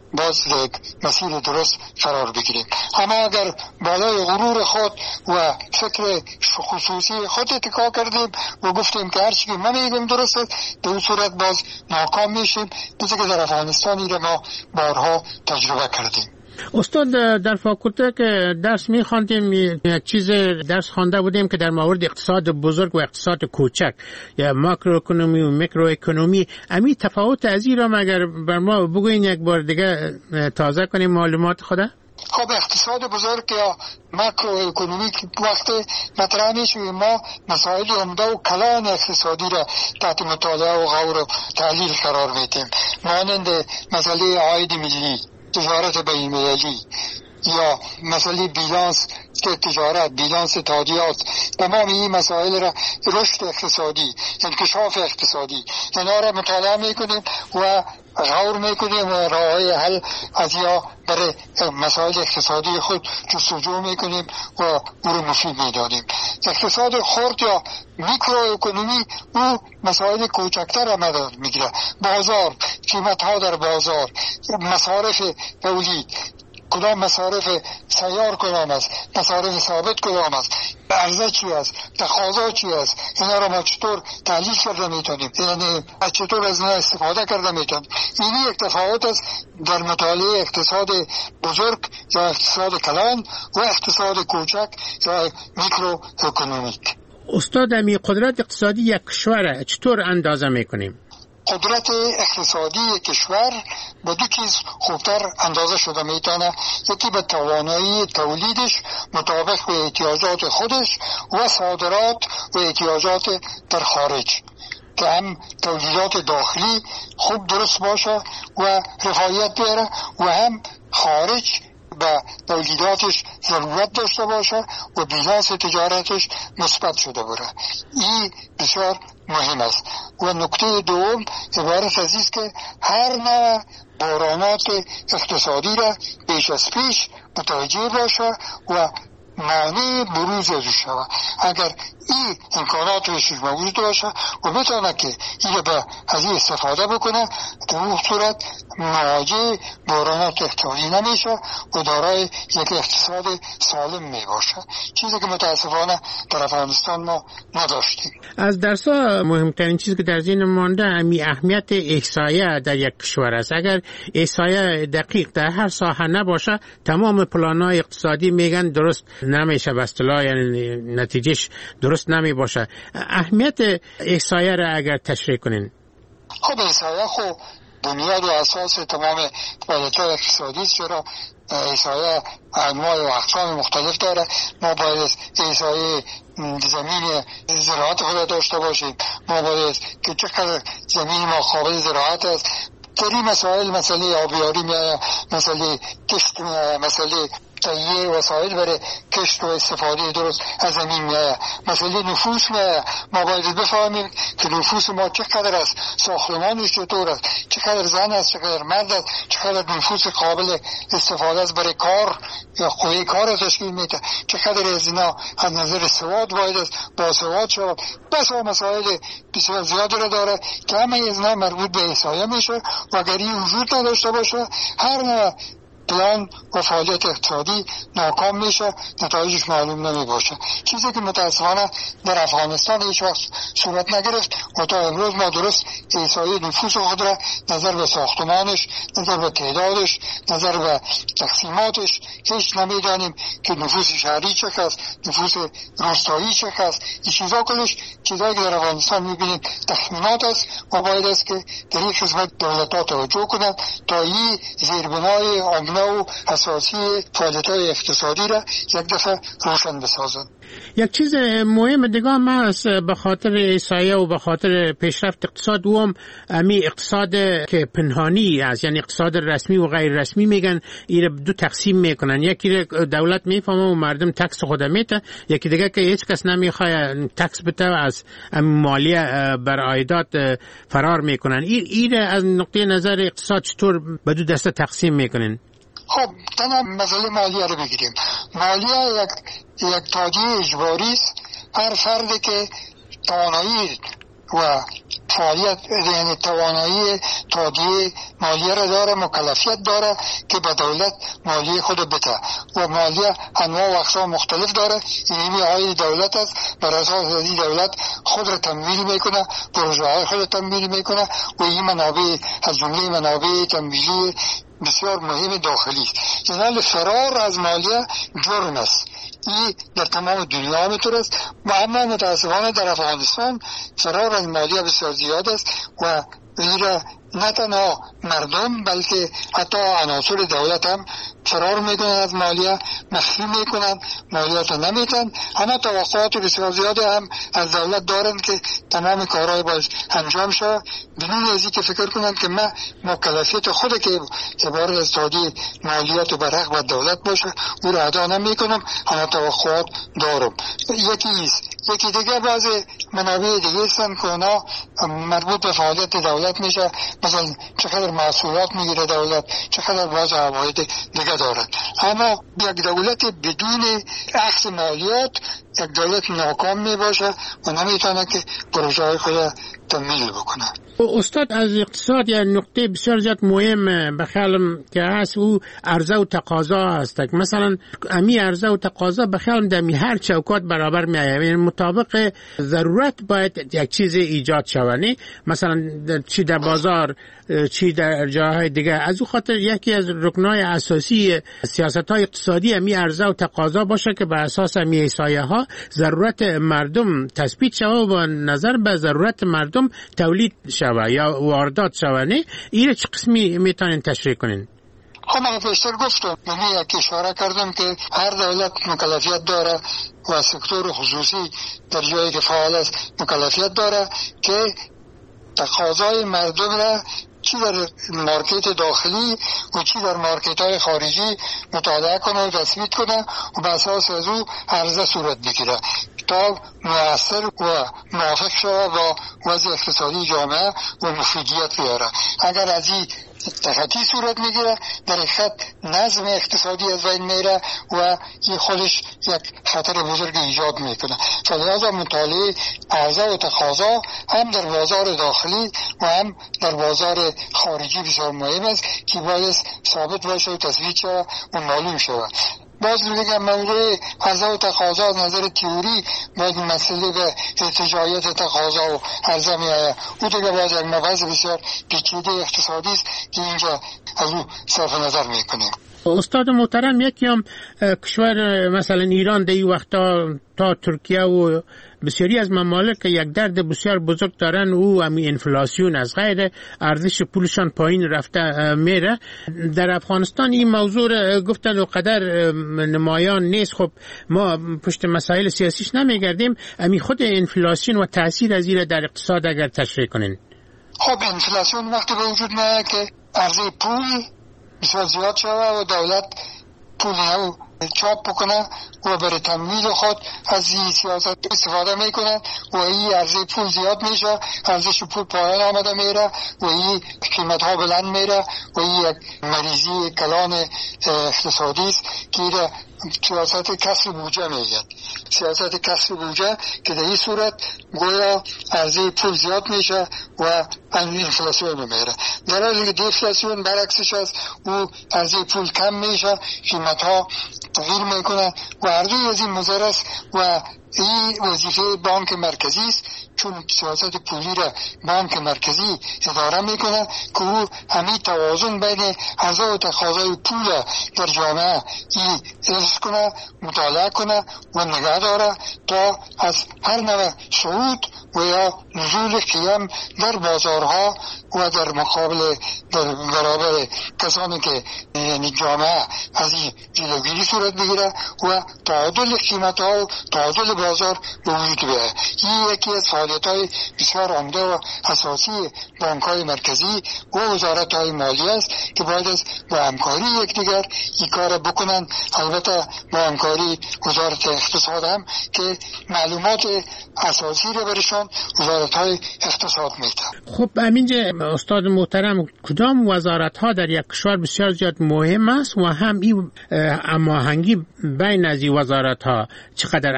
باز یک مسیر درست قرار بگیریم. اما اگر بالای غرور خود و فکر خصوصی خود اتکا کردیم و گفتیم که هر چی که من میگم درسته، به این صورت باز ناکام میشیم، مثل که در افغانستانی را ما بارها تجربه کردیم. استاد در فاکولته که درس می‌خواندیم یک چیز درس خوانده بودیم که در مورد اقتصاد بزرگ و اقتصاد کوچک یا ماکرو اکونومی و میکرو اکونومی، امی تفاوت از این را مگر بر ما بگوین یک بار دیگه تازه کنیم معلومات خود؟ خب اقتصاد بزرگ یا ماکرو اکونومی وقت مطرح میشه ما مسائل عمده و کلان اقتصادی را تحت مطالعه و غور و تحلیل قرار میدیم، مانند مسئله عاید ملی، تجارت بین‌المللی یا مسئله بیلانس تجارت، بیلانس تادیات، تمام این مسائل را رشد اقتصادی، انکشاف اقتصادی، اینا را مطالعه میکنیم و غور میکنیم و راه‌های حل از یا برای مسائل اقتصادی خود جستجو میکنیم و او را مفید میدانیم. اقتصاد خرد یا میکرو اکونومی او مسائل کوچکتر را مدد میگیره، بازار، قیمت ها در بازار، مصارف تولید، کدام مصارف سیار کدام است، مصارف ثابت کدام است، عرضه چی است، تقاضا چی است، اینا را ما چطور تحلیل کرده میتونیم، یعنی چطور از اینا استفاده کرده میتونیم. این یک تفاوت است در مطالعه اقتصاد بزرگ یا اقتصاد کلان و اقتصاد کوچک یا میکرو اکونومیک. استاد امی قدرت اقتصادی یک کشور چطور اندازه میکنیم؟ قدرت اقتصادی کشور به دو چیز خوبتر اندازه شده میتونه، یکی به توانایی تولیدش مطابق به احتیاجات خودش و صادرات و احتیاجات در خارج، که هم تولیدات داخلی خوب درست باشه و رفاهیت بیاره و هم خارج به تولیداتش ضرورت داشته باشه و بیلانس تجارتش مثبت شده بره. این بسیار مهم است. و نکته دوم عبارت از است که هر نوع بحرانات اقتصادی را پیش از پیش متوجه باشه و مانع بروز ازش شود. اگر این امکانات روش موجود باشه و بتونه که این به از این استفاده بکنه، در اون صورت مواجه بحرانات اقتصادی نمیشه و دارای یک اقتصاد سالم می باشه، چیزی که متاسفانه در افغانستان ما نداشتیم. از درس‌ها مهمترین چیزی که در ذهن مانده همی اهمیت احصایه در یک کشور است. اگر احصایه دقیق در هر ساحه نباشه، تمام پلان‌های اقتصادی میگن درست نمیشه، به اصطلاح یعنی نتیجهش درست نمی باشه. اهمیت احصایه را اگر تشریح کنین. خب احصایه خب بنیاد و اساس تمام فعالیت‌های اقتصادی است، چرا احصایه انواع و اقسام مختلف داره. ما باید احصایه زمین زراعت خود داشته باشیم، ما باید که چقدر زمین ما قابل زراعت است. در این مسائل مسئله آبیاری میآید، مسئله کشت میآید، مسئله تهیه وسایل برای کشت و استفاده درست از زمین میآید، مسئله نفوس میآید. ما باید بفهمیم که نفوس ما چقدر است، ساختمانش چطور است، چقدر زن است، چقدر مرد است، چقدر نفوس قابل استفاده است برای کار یا قوه کار تشکیل میده، چقدر از اینا از نظر سواد باید است با سواد شود. بس مسائل بسیار زیادی را داره که همه از اینا مربوط به احصایه میشه و اگر این وجود نداشته باشه هر نوع پلان و فعالیت اقتصادی ناکام میشه، نتایجش معلوم نمی باشه. چیزی که متاسفانه در افغانستان هیچ وقت صورت نگرفت و تا امروز ما درست احصایه نفوس خود را نظر به ساختمانش، نظر به تعدادش، نظر به تقسیماتش هیچ نمیدانیم که نفوس شهری چه است، نفوس روستایی چه است. این چیزا کلش چیزایی که در افغانستان میبینیم تخمینات است و باید است که در این خدمت دولت‌ها توجه کنند تا این زیربنای عامه و اساسی فعالیت‌های اقتصادی را یک دفعه روشن بسازند. یک چیز مهم دیگه هم هست به خاطر احصایه و به خاطر پیشرفت اقتصاد و هم امی اقتصاد که پنهانی است، یعنی اقتصاد رسمی و غیر رسمی میگن. این دو تقسیم میکنن، یکی دولت میفهمه و مردم تکس خود میته، یکی دیگه که هیچ کس نمیخواد تکس بده از مالیه بر عایدات فرار میکنن. این این از نقطه نظر اقتصاد چطور به دو دسته تقسیم میکنن؟ خب تنها مسئله مالیه رو بگیریم. مالیه یک یک تاجیه اجباری است. هر فردی که توانایی و فعالیت یعنی توانایی تادیه مالیه را داره، مکلفیت داره که به دولت مالیه خود بده و مالیه انواع و اقسام مختلف داره. این های دولت است، بر اساس این دولت خود را تمویل میکنه، پروژه های خود را تمویل میکنه و این منابع از جمله منابع تمویلی بسیار مهم داخلی است. یعنی فرار از مالیه جرم است. این در تمام دنیا همینطور است و اما متاسفانه در افغانستان فرار از مالیه بسیار زیاد است و این نه تنها مردم بلکه حتی عناصر دولت هم فرار میکنن از مالیه، مخفی میکنن، مالیات رو نمیتن. اما توقعات بسیار زیاده هم از دولت دارند که تمام کارهای باید انجام شد بدون از اینکه فکر کنن که من مکلفیت خود که عبارت از تادیه مالیات و برق و دولت باشه او را ادا نمیکنم، اما توقعات دارم. یکی ایست. یکی دیگه بعض منابع دیگه هستن که اونا مربوط به فعالیت دولت میشه، مثلا چقدر محصولات میگیره دولت، چقدر بعض عواید دیگه دارد. اما یک دولت بدون اخذ مالیات یک دولت ناکام میباشه و نمیتونه که پروژه های خود تمویل بکنه. استاد از اقتصاد یا نقطه بسیار زیاد مهم بخیالم که هست او عرضه و تقاضا هست. مثلا امی عرضه و تقاضا بخیالم در هر چوکات برابر می آید، یعنی مطابق ضرورت باید یک چیز ایجاد شود، مثلا چی در بازار چی در جاهای دیگه. از او خاطر یکی از رکنهای اساسی سیاست های اقتصادی امی عرضه و تقاضا باشه که بر اساس امی سایه ها ضرورت مردم تثبیت شود و با نظر به ضرورت مردم تولید شود یا واردات شود. این چه قسمی میتونین تشریح کنین؟ خب من پیشتر گفتم، یعنی یک اشاره کردم که هر دولت مکلفیت داره و سکتور خصوصی در جایی که فعال است مکلفیت داره که تقاضای مردم را چی در مارکت داخلی و چی در مارکت های خارجی مطالعه کنه و تثبیت کنه و به اساس از او عرضه صورت بگیره تا مؤثر و موافق شود با وضع اقتصادی جامعه و مفیدیت بیاره. اگر از این تخطی صورت میگیره در حقیقت نظم اقتصادی از بین میره و این خودش یک خطر بزرگ ایجاد میکنه. فلذا مطالعه عرضه و تقاضا هم در بازار داخلی و هم در بازار خارجی بسیار مهم است که باید ثابت باشه و تثبیت شود و معلوم شود. باز میگم موضوع عرضه و تقاضا از نظر تئوری باید مسئله به ارتجاعیت تقاضا و عرضه میآید. او دیگه باز یک مبحث بسیار پیچیده اقتصادی است که اینجا از او صرف نظر میکنیم. استاد محترم، یکی هم کشور مثلا ایران در این وقتا تا ترکیه و بسیاری از ممالک یک درد بسیار بزرگ دارن، او همی انفلاسیون از غیر ارزش پولشان پایین رفته میره. در افغانستان این موضوع گفتن و قدر نمایان نیست. خب ما پشت مسائل سیاسیش نمیگردیم، امی خود انفلاسیون و تاثیر از این در اقتصاد اگر تشریح کنین. خب انفلاسیون وقتی به وجود میاد که عرضه پول بسیار زیاد شده و دولت پول نو چاپ بکنه و برای تمویل خود از این سیاست استفاده میکنه و این عرضه پول زیاد میشه، ارزش پول پایین آمده میره و این قیمت ها بلند میره و این یک مریضی کلان اقتصادی است که سیاست کسر بودجه میگن. سیاست کسر بودجه که در این صورت گویا عرضه پول زیاد میشه و انفلاسیون میره، در حالی که دیفلاسیون برعکسش است، او عرضه پول کم میشه، قیمت ها تغییر میکنه و هر دوی از این مضر است و این وظیفه بانک مرکزی است، چون سیاست پولی را بانک مرکزی اداره میکنه که او همین توازن بین عرضه و تقاضای پول در جامعه این حفظ کنه، مطالعه کنه و نگه داره تا از هر نوع صعود و یا نزول قیم در بازارها و در مقابل در برابر کسانی که یعنی جامعه از این جلوگیری صورت بگیره و تعادل قیمت ها و تعادل بازار به وجود بیاید. این یکی از فعالیت های بسیار عمده و اساسی بانک های مرکزی و وزارت های مالی است که باید از با همکاری یکدیگر این کار بکنن. البته با همکاری وزارت اقتصاد هم که معلومات اساسی رو برشان وزارت های اقتصاد میده. خب همینجا استاد محترم، کدام وزارت ها در یک کشور بسیار زیاد مهم است و هم این هماهنگی بین از این وزارت ها چقدر اهمیت داره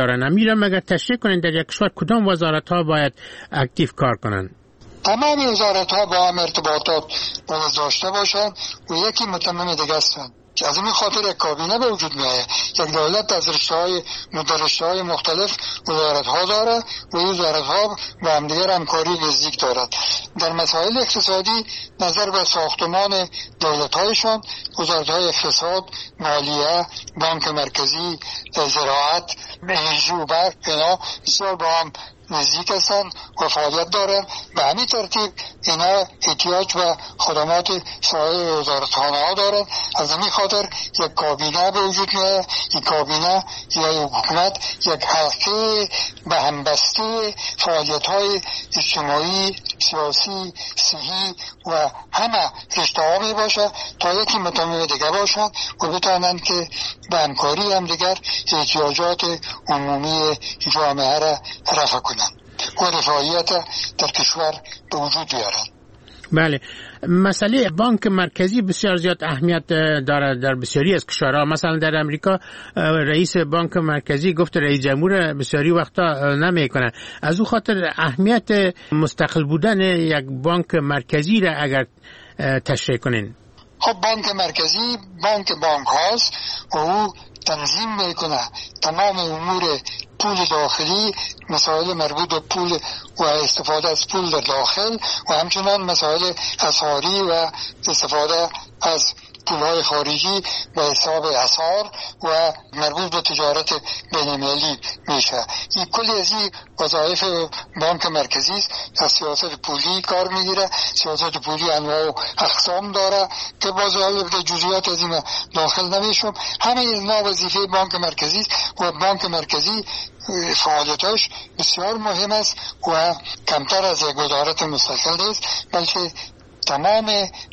دارن. میرم اگر تشریح کنین در یک کشور کدام وزارت ها باید اکتیو کار کنن؟ تمام وزارت ها با هم ارتباطات باید داشته باشند و یکی متمم دیگه هستند که از این خاطر یک کابینه به وجود میآید. یک دولت از رشته‌های رشته‌های مختلف وزارت‌ها داره و این وزارت‌ها با هم دیگر همکاری نزدیک دارد. در مسائل اقتصادی نظر به ساختمان دولت‌هایشان وزارت‌های اقتصاد، مالیه، بانک مرکزی، زراعت، انرژی و برق اینا بسیار با هم نزدیک هستند و فعالیت دارند. به همین ترتیب اینا احتیاج به خدمات سایر وزارتخانه ها دارند. از همین خاطر یک کابینه به وجود میاد. این کابینه یا حکومت یک حلقه به همبسته فعالیت های اجتماعی، سیاسی، صحی و همه رشته ها می باشه تا یکی متمم دیگر باشند و بتوانند که به همکاری هم دیگر احتیاجات عمومی جامعه را رفع کنند و رفاهیت در کشور به وجود بیارند. بله، مسئله بانک مرکزی بسیار زیاد اهمیت دارد در بسیاری از کشورها. مثلا در امریکا رئیس بانک مرکزی گفت رئیس جمهور بسیاری وقتا نمیکنه. از او خاطر اهمیت مستقل بودن یک بانک مرکزی را اگر تشریح کنین. خب بانک مرکزی بانک بانک هاست و او تنظیم میکنه تمام امور پول داخلی، مسائل مربوط به پول و استفاده از پول در داخل و همچنان مسائل اسعاری و استفاده از پولهای خارجی به حساب اسعار و مربوط به تجارت بین‌المللی میشه. این کلی از این وظایف بانک مرکزی است. از سیاست پولی کار میگیره. سیاست پولی انواع و اقسام داره که باز البته جزئیات از این داخل نمیشم. همه اینا وظیفه بانک مرکزی است و بانک مرکزی فعالیتاش بسیار مهم است و کمتر از یک وزارت مستقل است، بلکه تمام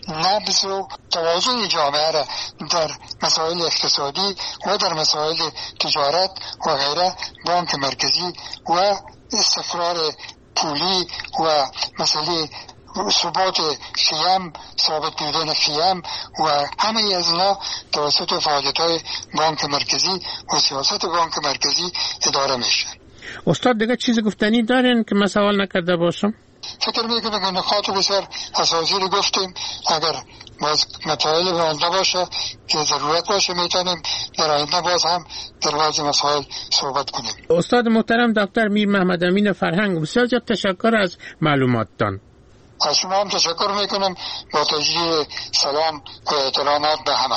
نبض و توازن جامعه را در مسائل اقتصادی و در مسائل تجارت و غیره بانک مرکزی و استقرار پولی و مسئله ثبات خیام، ثابت بودن خیام و همه از اینا توسط فعالیت‌های بانک مرکزی و سیاست بانک مرکزی اداره میشه. استاد دیگه چیز گفتنی دارین که من سوال نکرده باشم؟ فکر میکنم که نکات بسیار اساسی رو گفتیم. اگر باز مسائل مانده باشه که ضرورت باشه میتونیم در آینده باز هم در بعضی مسائل صحبت کنیم. استاد محترم دکتر میر محمد امین فرهنگ، بسیار زیاد تشکر از معلوماتتان. از شما هم تشکر میکنم. با تجدید سلام و احترامات به همه.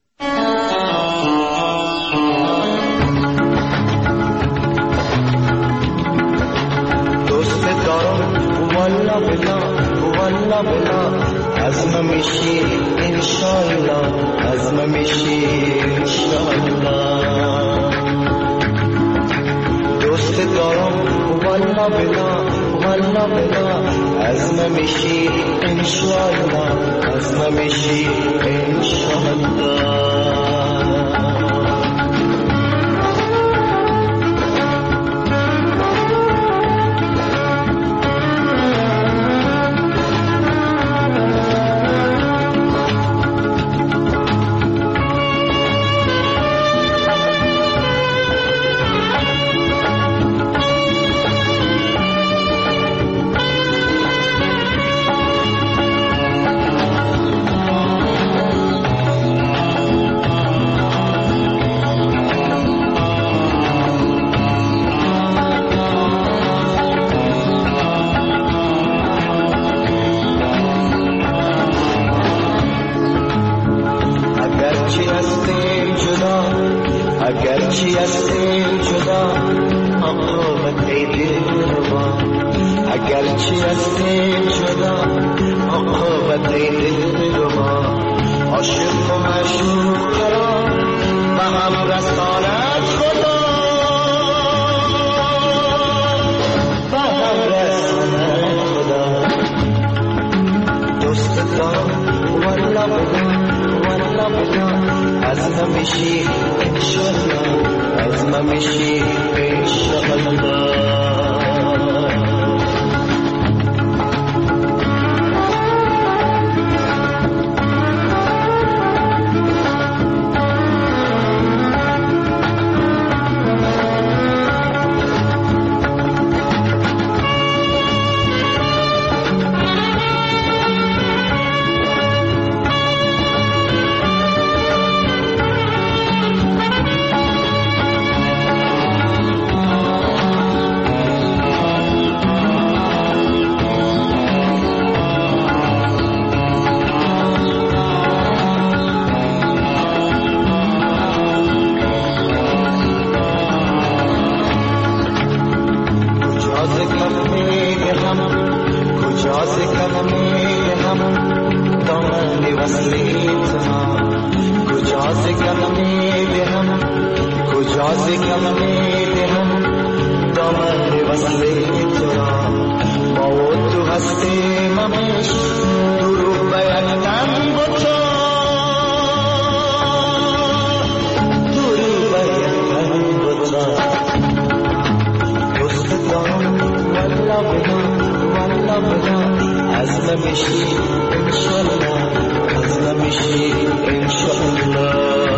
دوست دارم والا بلا والا بلا عزم میشی انشالله عزم میشی انشالله دوست دارم والا بلا والا بلا عزم میشی انشالله عزم میشی انشالله اگرچه هستیم جدا عاقبت ای دلربا اگرچه هستیم جدا عاقبت ای دلربا عاشق و معشوق قرار به هم رساند خدا به هم رساند خدا دوست دارم والا بگم والا بگم عزم میشی انشالله عزم میشی انشالله وصلی تما کجا سے کلمے به هم کجا سے کلمے به هم دامن وصلی تو را ما و تو هستیم همیش درو بیان بچا درو بیان بچا دوست دارم والله بنا والله بنا عزم بشی انشالله عزم بشی انشالله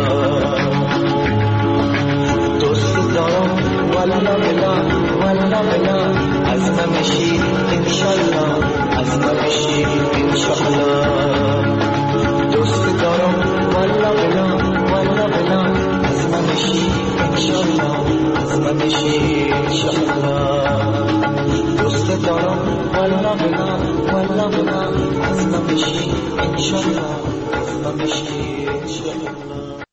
دوست دارم والله بلا والله بلا عزم بشی انشالله عزم بشی انشالله دوست دارم والله بلا والله بلا عزم بشی انشالله عزم بشی انشالله دوست دارم والله بلا والله بلا عزم بشی انشالله عزم بشی انشالله